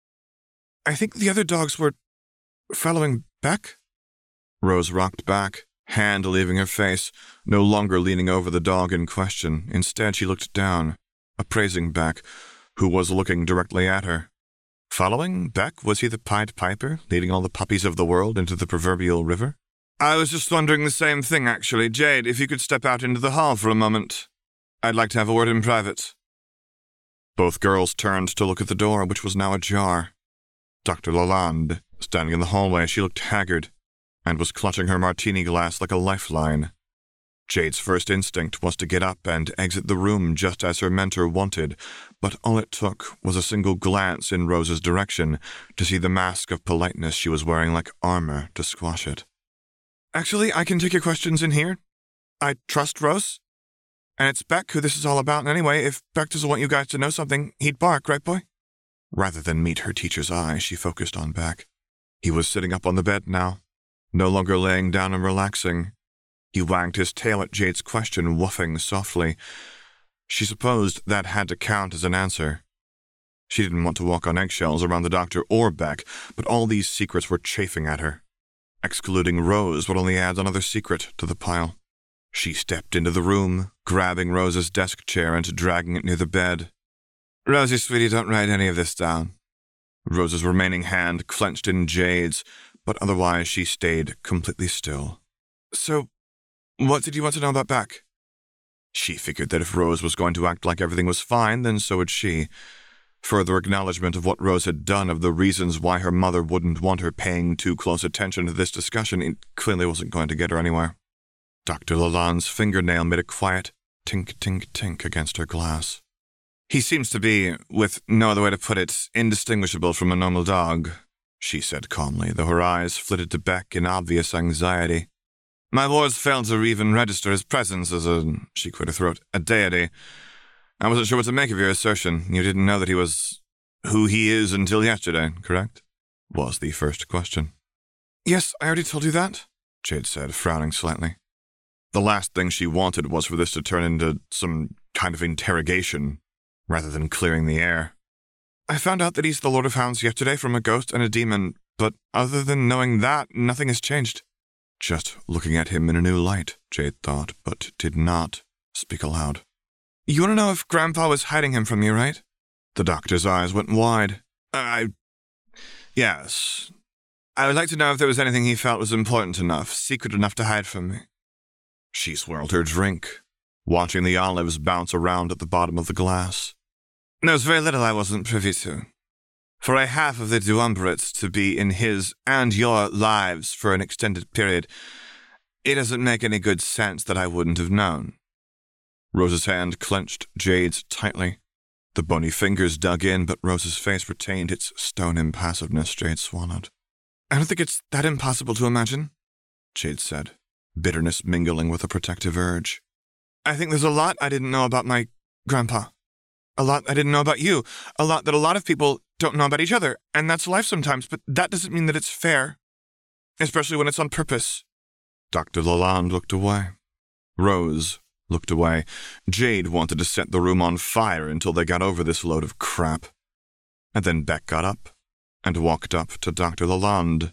I think the other dogs were following Beck? Rose rocked back, hand leaving her face, no longer leaning over the dog in question. Instead, she looked down, appraising Beck, who was looking directly at her. Following Beck? Was he the Pied Piper, leading all the puppies of the world into the proverbial river? I was just wondering the same thing, actually. Jade, if you could step out into the hall for a moment. I'd like to have a word in private. Both girls turned to look at the door, which was now ajar. Doctor Lalonde, standing in the hallway, she looked haggard, and was clutching her martini glass like a lifeline. Jade's first instinct was to get up and exit the room just as her mentor wanted, but all it took was a single glance in Rose's direction to see the mask of politeness she was wearing like armor to squash it. Actually, I can take your questions in here. I trust Rose. And it's Beck who this is all about anyway. If Beck doesn't want you guys to know something, he'd bark, right, boy? Rather than meet her teacher's eye, she focused on Beck. He was sitting up on the bed now, no longer laying down and relaxing. He wagged his tail at Jade's question, woofing softly. She supposed that had to count as an answer. She didn't want to walk on eggshells around the doctor or Beck, but all these secrets were chafing at her. Excluding Rose would only add another secret to the pile. She stepped into the room, grabbing Rose's desk chair and dragging it near the bed. Rosie, sweetie, don't write any of this down. Rose's remaining hand clenched in Jade's, but otherwise she stayed completely still. So, what did you want to know about Beck? She figured that if Rose was going to act like everything was fine, then so would she. Further acknowledgement of what Rose had done, of the reasons why her mother wouldn't want her paying too close attention to this discussion. It clearly wasn't going to get her anywhere. Doctor Lalande's fingernail made a quiet tink-tink-tink against her glass. "He seems to be, with no other way to put it, indistinguishable from a normal dog," she said calmly, though her eyes flitted to Beck in obvious anxiety. "My wards failed to even register his presence as a," she cleared her throat, "a deity. I wasn't sure what to make of your assertion. You didn't know that he was who he is until yesterday, correct?" was the first question. "Yes, I already told you that," Jade said, frowning slightly. The last thing she wanted was for this to turn into some kind of interrogation, rather than clearing the air. "I found out that he's the Lord of Hounds yesterday from a ghost and a demon, but other than knowing that, nothing has changed." Just looking at him in a new light, Jade thought, but did not speak aloud. "You want to know if Grandpa was hiding him from you, right?" The doctor's eyes went wide. I... Yes. I would like to know if there was anything he felt was important enough, secret enough to hide from me. She swirled her drink, watching the olives bounce around at the bottom of the glass. "There's very little I wasn't privy to. For a half of the duumvirate to be in his and your lives for an extended period, it doesn't make any good sense that I wouldn't have known." Rose's hand clenched Jade's tightly. The bony fingers dug in, but Rose's face retained its stone impassiveness. Jade swallowed. "I don't think it's that impossible to imagine," Jade said, bitterness mingling with a protective urge. "I think there's a lot I didn't know about my grandpa. A lot I didn't know about you. A lot that a lot of people don't know about each other, and that's life sometimes, but that doesn't mean that it's fair. Especially when it's on purpose." Doctor Lalande looked away. Rose looked away. Jade wanted to set the room on fire until they got over this load of crap. And then Beck got up and walked up to Doctor Lalande.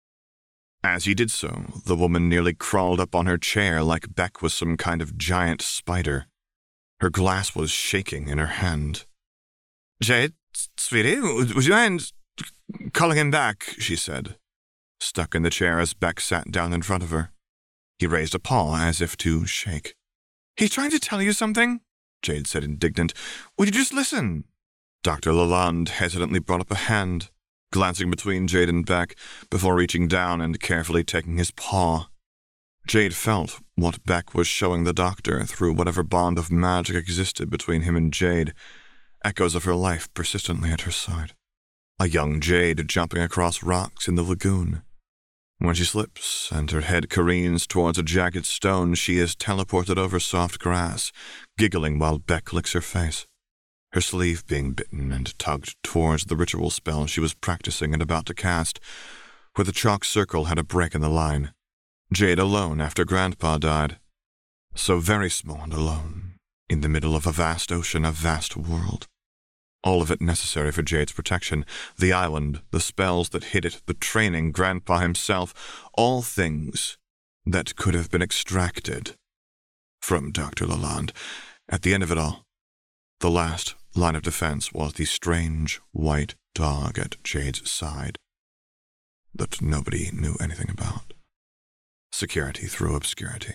As he did so, the woman nearly crawled up on her chair like Beck was some kind of giant spider. Her glass was shaking in her hand. "Jade, sweetie, would you mind calling him back?" she said, stuck in the chair as Beck sat down in front of her. He raised a paw as if to shake. "He's trying to tell you something," Jade said, indignant. "Would you just listen?" Doctor Lalande hesitantly brought up a hand, glancing between Jade and Beck before reaching down and carefully taking his paw. Jade felt what Beck was showing the doctor through whatever bond of magic existed between him and Jade, echoes of her life persistently at her side. A young Jade jumping across rocks in the lagoon. When she slips and her head careens towards a jagged stone, she is teleported over soft grass, giggling while Beck licks her face, her sleeve being bitten and tugged towards the ritual spell she was practicing and about to cast, where the chalk circle had a break in the line. Jade alone after Grandpa died. So very small and alone, in the middle of a vast ocean, a vast world. All of it necessary for Jade's protection. The island, the spells that hid it, the training, Grandpa himself, all things that could have been extracted from Doctor Lalande. At the end of it all, the last line of defense was the strange white dog at Jade's side that nobody knew anything about. Security through obscurity.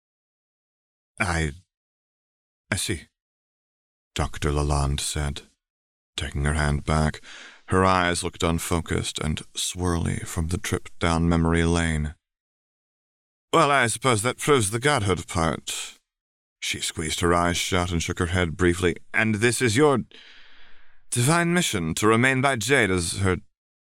I... I see, Doctor Lalande said, taking her hand back. Her eyes looked unfocused and swirly from the trip down memory lane. "Well, I suppose that proves the godhood part." She squeezed her eyes shut and shook her head briefly. "And this is your divine mission, to remain by Jade as her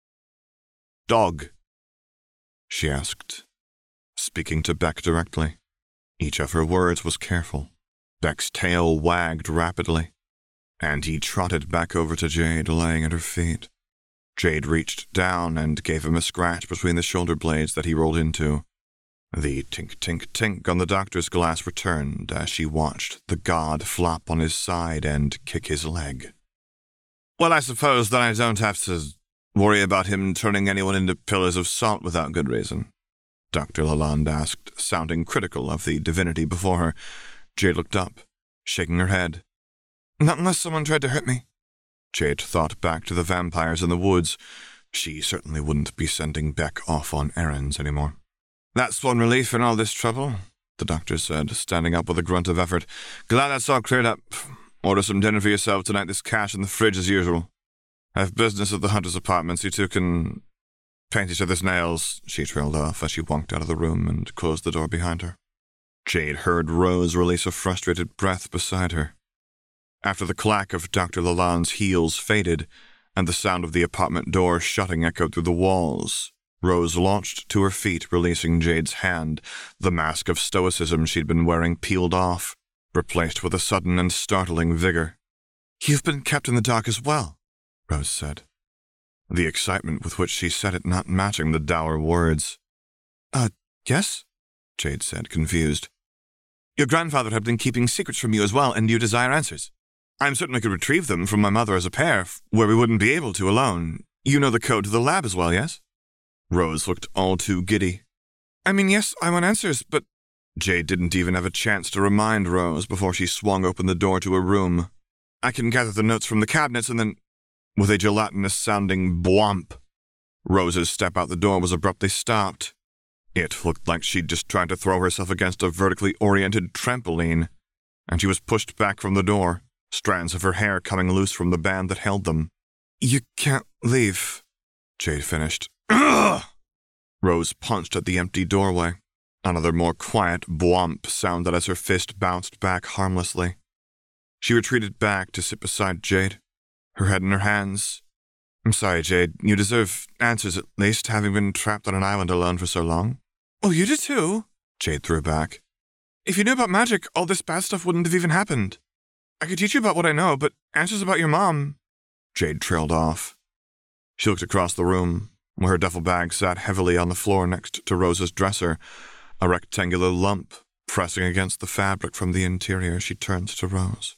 dog?" she asked, speaking to Beck directly. Each of her words was careful. Beck's tail wagged rapidly, and he trotted back over to Jade, laying at her feet. Jade reached down and gave him a scratch between the shoulder blades that he rolled into. The tink-tink-tink on the doctor's glass returned as she watched the god flop on his side and kick his leg. "Well, I suppose that I don't have to worry about him turning anyone into pillars of salt without good reason?" Doctor Lalande asked, sounding critical of the divinity before her. Jade looked up, shaking her head. "Not unless someone tried to hurt me." Jade thought back to the vampires in the woods. She certainly wouldn't be sending Beck off on errands anymore. "That's one relief in all this trouble," the doctor said, standing up with a grunt of effort. "Glad that's all cleared up. Order some dinner for yourself tonight. This cash in the fridge as usual." I have business at the Hunter's apartments. You two can paint each other's nails, she trailed off as she walked out of the room and closed the door behind her. Jade heard Rose release a frustrated breath beside her. After the clack of Doctor Lalanne's heels faded and the sound of the apartment door shutting echoed through the walls, Rose launched to her feet, releasing Jade's hand, the mask of stoicism she'd been wearing peeled off, replaced with a sudden and startling vigor. "You've been kept in the dark as well," Rose said, the excitement with which she said it not matching the dour words. Uh, yes? Jade said, confused. "Your grandfather had been keeping secrets from you as well, and you desire answers. I'm certain I could retrieve them from my mother as a pair, where we wouldn't be able to alone. You know the code to the lab as well, yes?" Rose looked all too giddy. "I mean, yes, I want answers, but—" Jade didn't even have a chance to remind Rose before she swung open the door to her room. "I can gather the notes from the cabinets and then—" With a gelatinous-sounding bwomp, Rose's step out the door was abruptly stopped. It looked like she'd just tried to throw herself against a vertically oriented trampoline, and she was pushed back from the door, strands of her hair coming loose from the band that held them. "You can't leave," Jade finished. "Ugh!" Rose punched at the empty doorway. Another more quiet bwomp sounded as her fist bounced back harmlessly. She retreated back to sit beside Jade, her head in her hands. "I'm sorry, Jade. You deserve answers at least, having been trapped on an island alone for so long." "Oh, you do too," Jade threw back. "If you knew about magic, all this bad stuff wouldn't have even happened. I could teach you about what I know, but answers about your mom—" Jade trailed off. She looked across the room, where her duffel bag sat heavily on the floor next to Rose's dresser, a rectangular lump pressing against the fabric from the interior. She turned to Rose.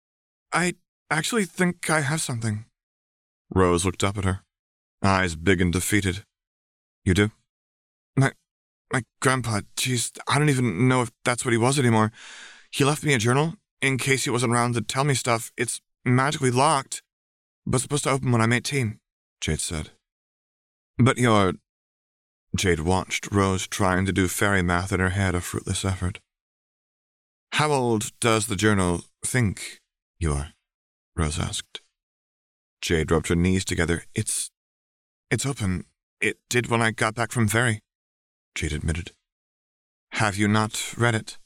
"I actually think I have something." Rose looked up at her, eyes big and defeated. "You do?" My, my grandpa, geez, I don't even know if that's what he was anymore. He left me a journal, in case he wasn't around to tell me stuff. It's magically locked, but supposed to open when I'm eighteen, Jade said. "But you're—" Jade watched Rose trying to do fairy math in her head, a fruitless effort. "How old does the journal think you are?" Rose asked. Jade rubbed her knees together. It's... it's open. It did when I got back from ferry," Jade admitted. "Have you not read it?"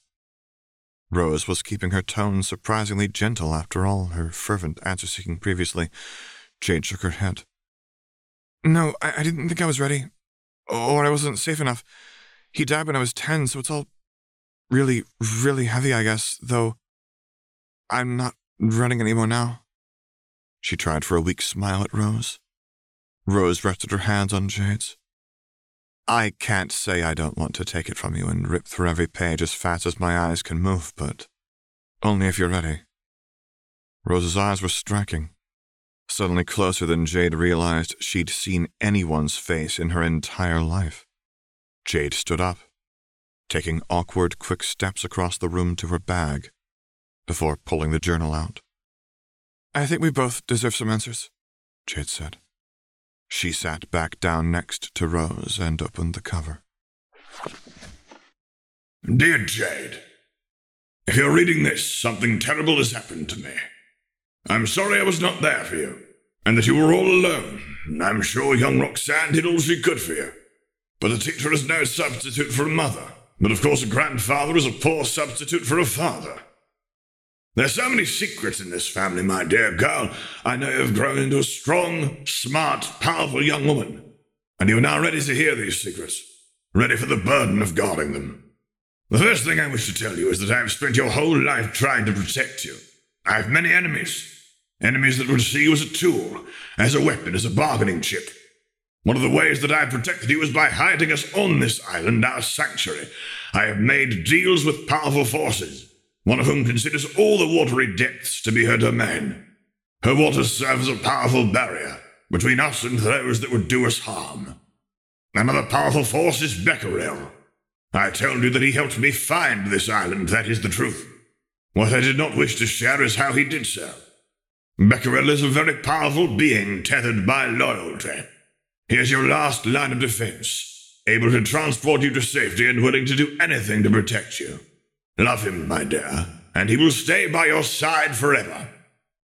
Rose was keeping her tone surprisingly gentle after all her fervent answer-seeking previously. Jade shook her head. "No, I, I didn't think I was ready. Or I wasn't safe enough. He died when I was ten, so it's all really, really heavy, I guess, though I'm not running anymore now." She tried for a weak smile at Rose. Rose rested her hands on Jade's. "I can't say I don't want to take it from you and rip through every page as fast as my eyes can move, but only if you're ready." Rose's eyes were striking, suddenly closer than Jade realized she'd seen anyone's face in her entire life. Jade stood up, taking awkward, quick steps across the room to her bag, before pulling the journal out. "I think we both deserve some answers," Jade said. She sat back down next to Rose and opened the cover. "Dear Jade, if you're reading this, something terrible has happened to me. I'm sorry I was not there for you, and that you were all alone, and I'm sure young Roxanne did all she could for you. But a teacher is no substitute for a mother, but of course a grandfather is a poor substitute for a father. There's so many secrets in this family, my dear girl. I know you've grown into a strong, smart, powerful young woman, and you are now ready to hear these secrets, ready for the burden of guarding them. The first thing I wish to tell you is that I have spent your whole life trying to protect you. I have many enemies, enemies that would see you as a tool, as a weapon, as a bargaining chip. One of the ways that I have protected you is by hiding us on this island, our sanctuary. I have made deals with powerful forces, one of whom considers all the watery depths to be her domain. Her waters serve as a powerful barrier between us and those that would do us harm. Another powerful force is Becquerel. I told you that he helped me find this island, that is the truth. What I did not wish to share is how he did so. Becquerel is a very powerful being tethered by loyalty. He is your last line of defense, able to transport you to safety and willing to do anything to protect you. Love him, my dear, and he will stay by your side forever.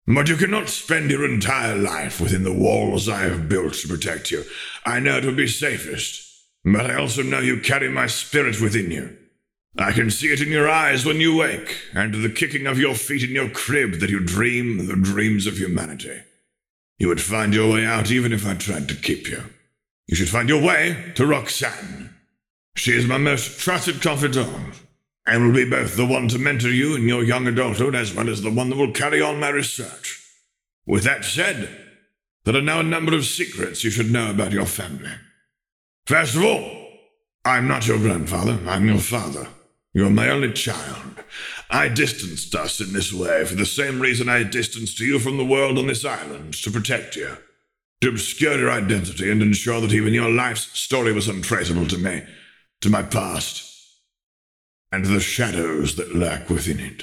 But you cannot spend your entire life within the walls I have built to protect you. I know it would be safest, but I also know you carry my spirit within you. I can see it in your eyes when you wake, and the kicking of your feet in your crib that you dream the dreams of humanity. You would find your way out even if I tried to keep you. You should find your way to Roxanne. She is my most trusted confidant, and will be both the one to mentor you in your young adulthood as well as the one that will carry on my research. With that said, there are now a number of secrets you should know about your family. First of all, I'm not your grandfather, I'm your father. You're my only child. I distanced us in this way for the same reason I distanced you from the world on this island, to protect you, to obscure your identity and ensure that even your life's story was untraceable to me, to my past, and the shadows that lurk within it.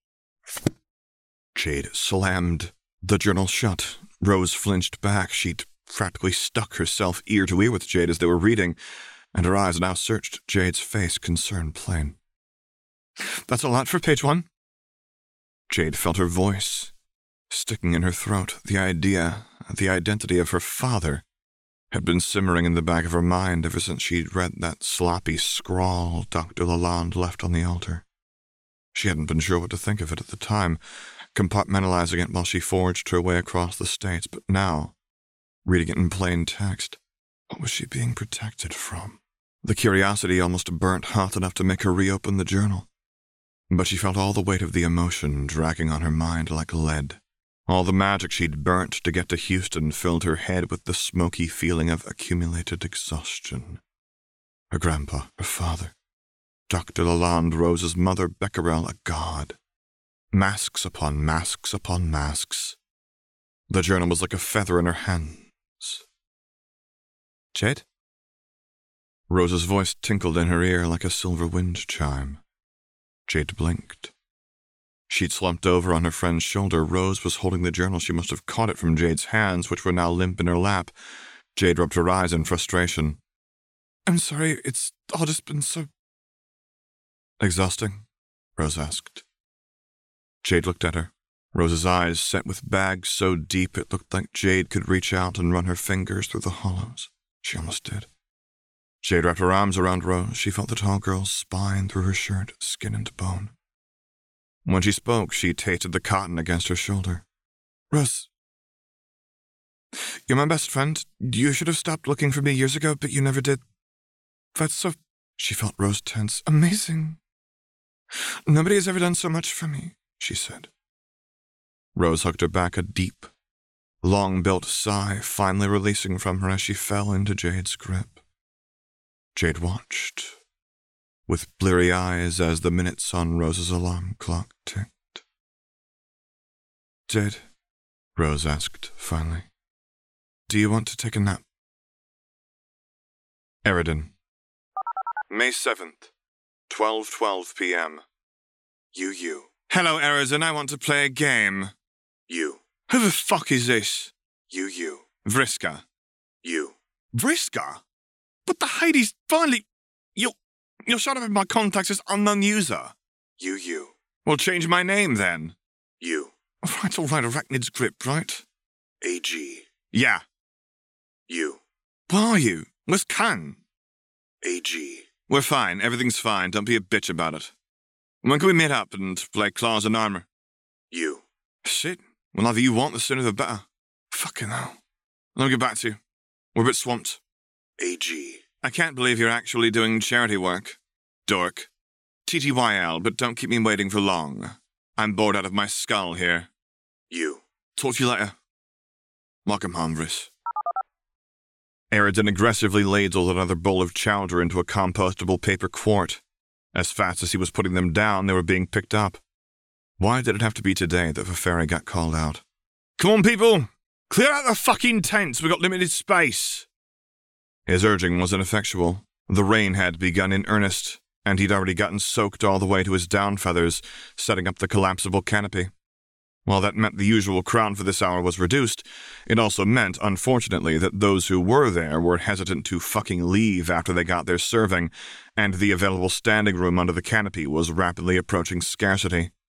Jade slammed the journal shut. Rose flinched back. She'd practically stuck herself ear to ear with Jade as they were reading, and her eyes now searched Jade's face, concern plain. That's a lot for page one. Jade felt her voice sticking in her throat. The idea, the identity of her father, had been simmering in the back of her mind ever since she'd read that sloppy scrawl Doctor Lalonde left on the altar. She hadn't been sure what to think of it at the time, compartmentalizing it while she forged her way across the states, but now, reading it in plain text, what was she being protected from? The curiosity almost burnt hot enough to make her reopen the journal. But she felt all the weight of the emotion dragging on her mind like lead. All the magic she'd burnt to get to Houston filled her head with the smoky feeling of accumulated exhaustion. Her grandpa, her father, Doctor Lalonde, Rose's mother, Becquerel, a god. Masks upon masks upon masks. The journal was like a feather in her hands. Jade? Rose's voice tinkled in her ear like a silver wind chime. Jade blinked. She'd slumped over on her friend's shoulder. Rose was holding the journal. She must have caught it from Jade's hands, which were now limp in her lap. Jade rubbed her eyes in frustration. I'm sorry, it's all just been so... Exhausting? Rose asked. Jade looked at her. Rose's eyes set with bags so deep it looked like Jade could reach out and run her fingers through the hollows. She almost did. Jade wrapped her arms around Rose. She felt the tall girl's spine through her shirt, skin and bone. When she spoke, she tasted the cotton against her shoulder. Rose, you're my best friend. You should have stopped looking for me years ago, but you never did. That's so... She felt Rose tense. Amazing. Nobody has ever done so much for me, she said. Rose hugged her back, a deep, long-built sigh finally releasing from her as she fell into Jade's grip. Jade watched, with bleary eyes as the minutes on Rose's alarm clock ticked. Jade, Rose asked finally, do you want to take a nap? Eridan. May seventh, twelve twelve p.m. You, you. Hello, Eridan, I want to play a game. You. Who the fuck is this? You, you. Vriska. You. Vriska? What the Hades? Finally, you'll, you'll shut up in my contacts as unknown user. You, you. Well, change my name then. You. All right, all right, Arachnid's grip, right? A G. Yeah. You. Where are you? Where's Kang? A G. We're fine, everything's fine, don't be a bitch about it. When can we meet up and play claws and armor? You. Shit, well, either you want, the sooner the better. Fucking hell. Let me get back to you. We're a bit swamped. A G. I can't believe you're actually doing charity work. Dork. T T Y L, but don't keep me waiting for long. I'm bored out of my skull here. You. Talk to you later. Welcome home, Vriss. Eridan aggressively ladled another bowl of chowder into a compostable paper quart. As fast as he was putting them down, they were being picked up. Why did it have to be today that Vaferi got called out? Come on, people! Clear out the fucking tents, we've got limited space! His urging was ineffectual. The rain had begun in earnest, and he'd already gotten soaked all the way to his down feathers, setting up the collapsible canopy. While that meant the usual crowd for this hour was reduced, it also meant, unfortunately, that those who were there were hesitant to fucking leave after they got their serving, and the available standing room under the canopy was rapidly approaching scarcity.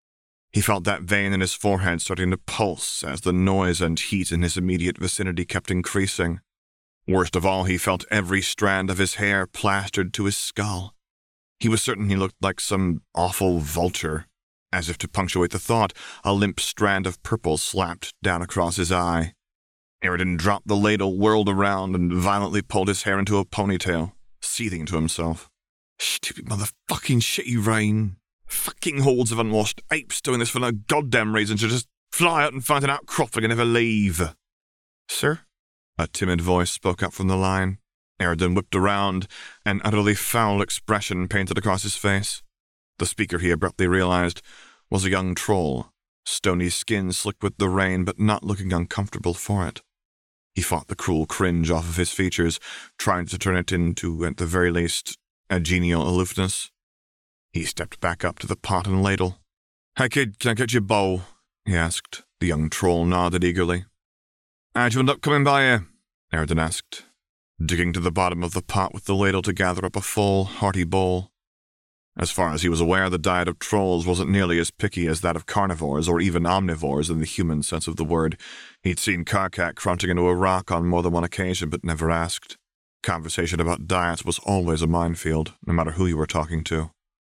He felt that vein in his forehead starting to pulse as the noise and heat in his immediate vicinity kept increasing. Worst of all, he felt every strand of his hair plastered to his skull. He was certain he looked like some awful vulture. As if to punctuate the thought, a limp strand of purple slapped down across his eye. Aridin dropped the ladle, whirled around, and violently pulled his hair into a ponytail, seething to himself. Stupid motherfucking shitty rain. Fucking hordes of unwashed apes doing this for no goddamn reason to just fly out and find an outcropping and never leave. Sir? A timid voice spoke up from the line. Aridin whipped around, an utterly foul expression painted across his face. The speaker, he abruptly realized, was a young troll, stony skin slick with the rain but not looking uncomfortable for it. He fought the cruel cringe off of his features, trying to turn it into, at the very least, a genial aloofness. He stepped back up to the pot and ladle. "Hey kid, can I get your bowl?" he asked. The young troll nodded eagerly. "How'd you end up coming by here?" Aridin asked, digging to the bottom of the pot with the ladle to gather up a full, hearty bowl. As far as he was aware, the diet of trolls wasn't nearly as picky as that of carnivores or even omnivores in the human sense of the word. He'd seen Karkat crunching into a rock on more than one occasion, but never asked. Conversation about diets was always a minefield, no matter who you were talking to.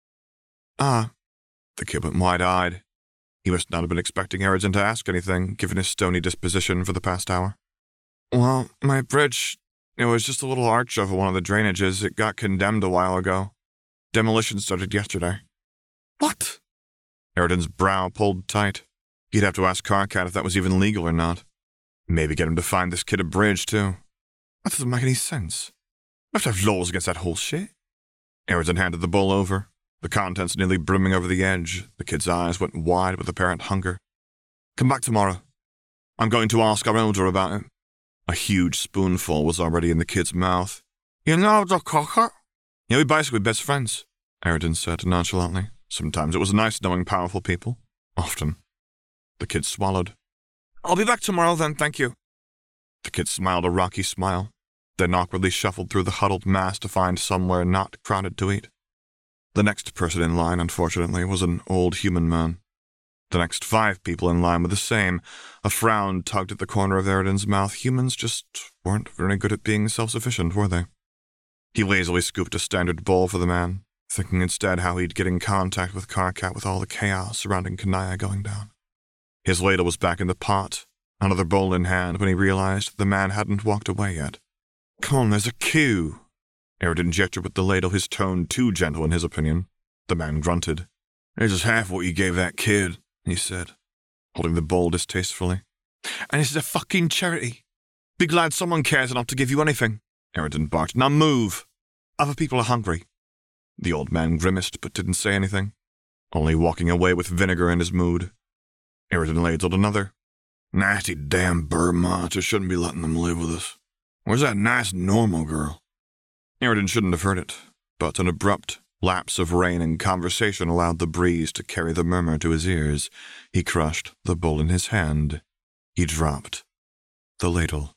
Ah, the kid went wide-eyed. He must not have been expecting Aridin to ask anything, given his stony disposition for the past hour. Well, my bridge, it was just a little arch over one of the drainages. It got condemned a while ago. Demolition started yesterday. What? Aridin's brow pulled tight. He'd have to ask Karkat if that was even legal or not. Maybe get him to find this kid a bridge, too. That doesn't make any sense. We have to have laws against that whole shit. Aridin handed the bowl over, the contents nearly brimming over the edge. The kid's eyes went wide with apparent hunger. Come back tomorrow. I'm going to ask our elder about it. A huge spoonful was already in the kid's mouth. You know the Karkat? Yeah, we're basically best friends, Aridin said nonchalantly. Sometimes it was nice knowing powerful people. Often. The kid swallowed. I'll be back tomorrow then, thank you. The kid smiled a rocky smile, then awkwardly shuffled through the huddled mass to find somewhere not crowded to eat. The next person in line, unfortunately, was an old human man. The next five people in line were the same. A frown tugged at the corner of Aridin's mouth. Humans just weren't very good at being self-sufficient, were they? He lazily scooped a standard bowl for the man, thinking instead how he'd get in contact with Karkat with all the chaos surrounding Kanaya going down. His ladle was back in the pot, another bowl in hand, when he realized the man hadn't walked away yet. Come on, there's a queue. Aridin gestured with the ladle, his tone too gentle in his opinion. The man grunted. Here's just half what you gave that kid, he said, holding the bowl distastefully. And this is a fucking charity. Be glad someone cares enough to give you anything, Aridin barked. Now move. Other people are hungry. The old man grimaced but didn't say anything, only walking away with vinegar in his mood. Aridin ladled another. Nasty damn bird monster shouldn't be letting them live with us. Where's that nice normal girl? Aridin shouldn't have heard it, but an abrupt lapse of rain and conversation allowed the breeze to carry the murmur to his ears. He crushed the bowl in his hand. He dropped the ladle.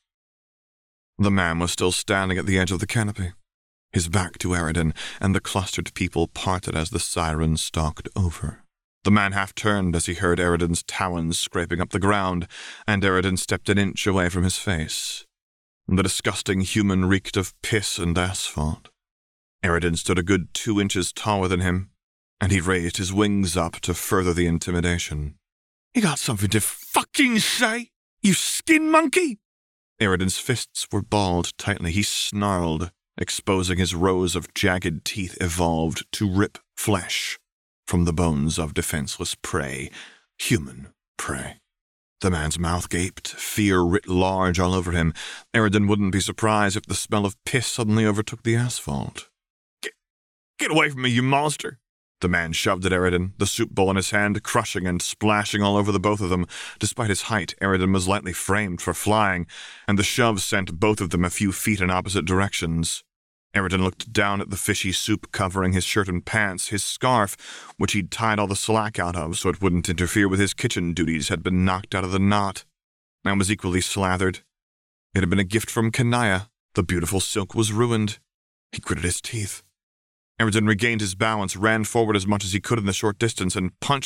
The man was still standing at the edge of the canopy, his back to Aridin, and the clustered people parted as the siren stalked over. The man half-turned as he heard Aridin's talons scraping up the ground, and Aridin stepped an inch away from his face. The disgusting human reeked of piss and asphalt. Aridin stood a good two inches taller than him, and he raised his wings up to further the intimidation. You got something to fucking say, you skin monkey? Aridin's fists were balled tightly. He snarled, exposing his rows of jagged teeth evolved to rip flesh from the bones of defenseless prey, human prey. The man's mouth gaped, fear writ large all over him. Aridin wouldn't be surprised if the smell of piss suddenly overtook the asphalt. Get, get away from me, you monster! The man shoved at Aridin, the soup bowl in his hand, crushing and splashing all over the both of them. Despite his height, Aridin was lightly framed for flying, and the shove sent both of them a few feet in opposite directions. Aridin looked down at the fishy soup covering his shirt and pants. His scarf, which he'd tied all the slack out of so it wouldn't interfere with his kitchen duties, had been knocked out of the knot, and was equally slathered. It had been a gift from Kanaya. The beautiful silk was ruined. He gritted his teeth. Aridin regained his balance, ran forward as much as he could in the short distance, and punched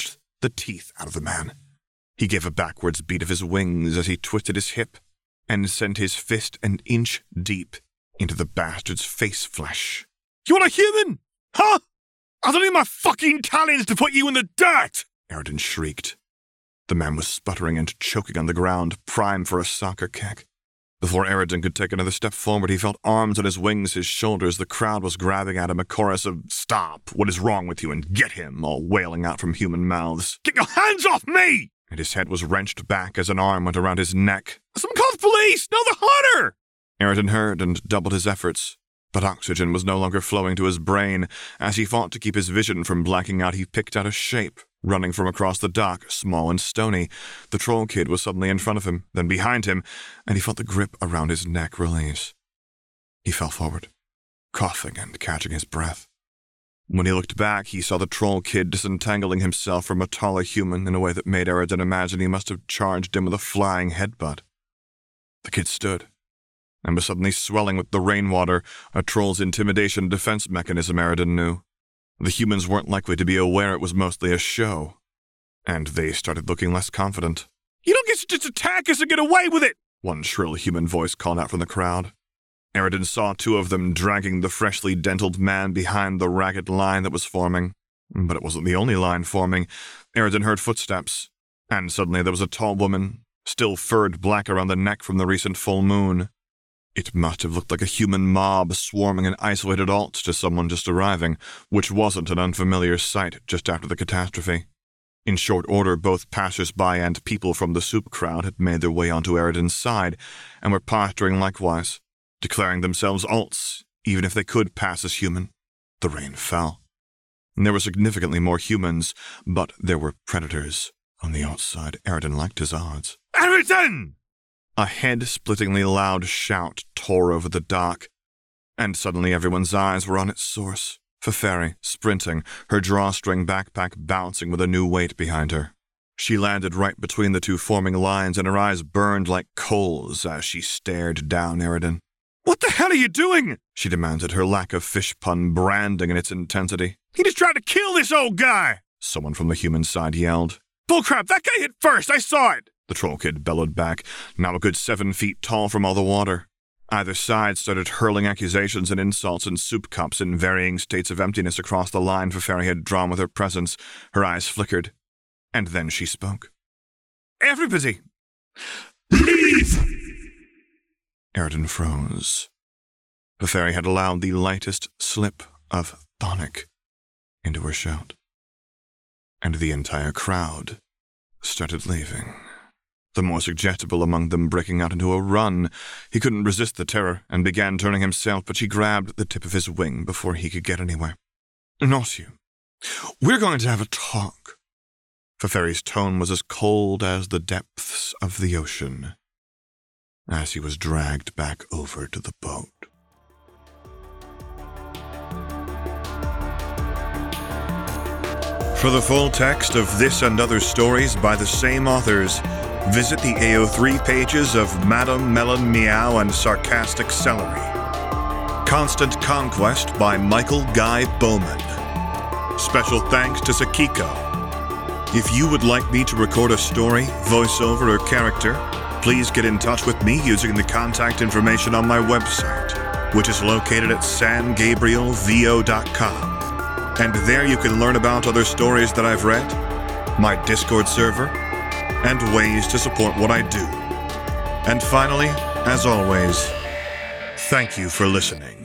the teeth out of the man. He gave a backwards beat of his wings as he twisted his hip and sent his fist an inch deep into the bastard's face flesh. "You want a human? Huh? I don't need my fucking talons to put you in the dirt!" Aridin shrieked. The man was sputtering and choking on the ground, prime for a soccer kick. Before Aridin could take another step forward, he felt arms on his wings, his shoulders. The crowd was grabbing at him, a chorus of "Stop! What is wrong with you?" and "Get him!" all wailing out from human mouths. "Get your hands off me!" And his head was wrenched back as an arm went around his neck. "Someone call the police! No, the hunter!" Aridin heard and doubled his efforts, but oxygen was no longer flowing to his brain. As he fought to keep his vision from blacking out, he picked out a shape, running from across the dock, small and stony. The troll kid was suddenly in front of him, then behind him, and he felt the grip around his neck release. He fell forward, coughing and catching his breath. When he looked back, he saw the troll kid disentangling himself from a taller human in a way that made Aridin imagine he must have charged him with a flying headbutt. The kid stood, and was suddenly swelling with the rainwater, a troll's intimidation defense mechanism, Aridin knew. The humans weren't likely to be aware it was mostly a show, and they started looking less confident. "You don't get to just attack us and get away with it!" one shrill human voice called out from the crowd. Aridin saw two of them dragging the freshly dentaled man behind the ragged line that was forming. But it wasn't the only line forming. Aridin heard footsteps, and suddenly there was a tall woman, still furred black around the neck from the recent full moon. It must have looked like a human mob swarming an isolated alt to someone just arriving, which wasn't an unfamiliar sight just after the catastrophe. In short order, both passers-by and people from the soup crowd had made their way onto Aridin's side, and were posturing likewise, declaring themselves alts, even if they could pass as human. The rain fell. And there were significantly more humans, but there were predators. On the outside, Aridin liked his odds. "Aridin!" A head-splittingly loud shout tore over the dock, and suddenly everyone's eyes were on its source. Feferi, sprinting, her drawstring backpack bouncing with a new weight behind her. She landed right between the two forming lines, and her eyes burned like coals as she stared down Aridin. "What the hell are you doing?" she demanded, her lack of fish pun branding in its intensity. "He just tried to kill this old guy!" someone from the human side yelled. "Bullcrap, that guy hit first, I saw it!" the troll kid bellowed back, now a good seven feet tall from all the water. Either side started hurling accusations and insults and soup cups in varying states of emptiness across the line Feferi had drawn with her presence. Her eyes flickered, and then she spoke. "Everybody, leave!" Aridin froze. Feferi had allowed the lightest slip of Thonic into her shout, and the entire crowd started leaving. The more suggestible among them breaking out into a run. He couldn't resist the terror and began turning himself, but she grabbed the tip of his wing before he could get anywhere. "Not you. We're going to have a talk." Feferi's tone was as cold as the depths of the ocean as he was dragged back over to the boat. For the full text of this and other stories by the same authors, visit the A O three pages of Madam Melon Meow and Sarcastic Celery. Constant Conquest by Michael Guy Bowman. Special thanks to Sakiko. If you would like me to record a story, voiceover, or character, please get in touch with me using the contact information on my website, which is located at san gabriel v o dot com. And there you can learn about other stories that I've read, my Discord server, and ways to support what I do. And finally, as always, thank you for listening.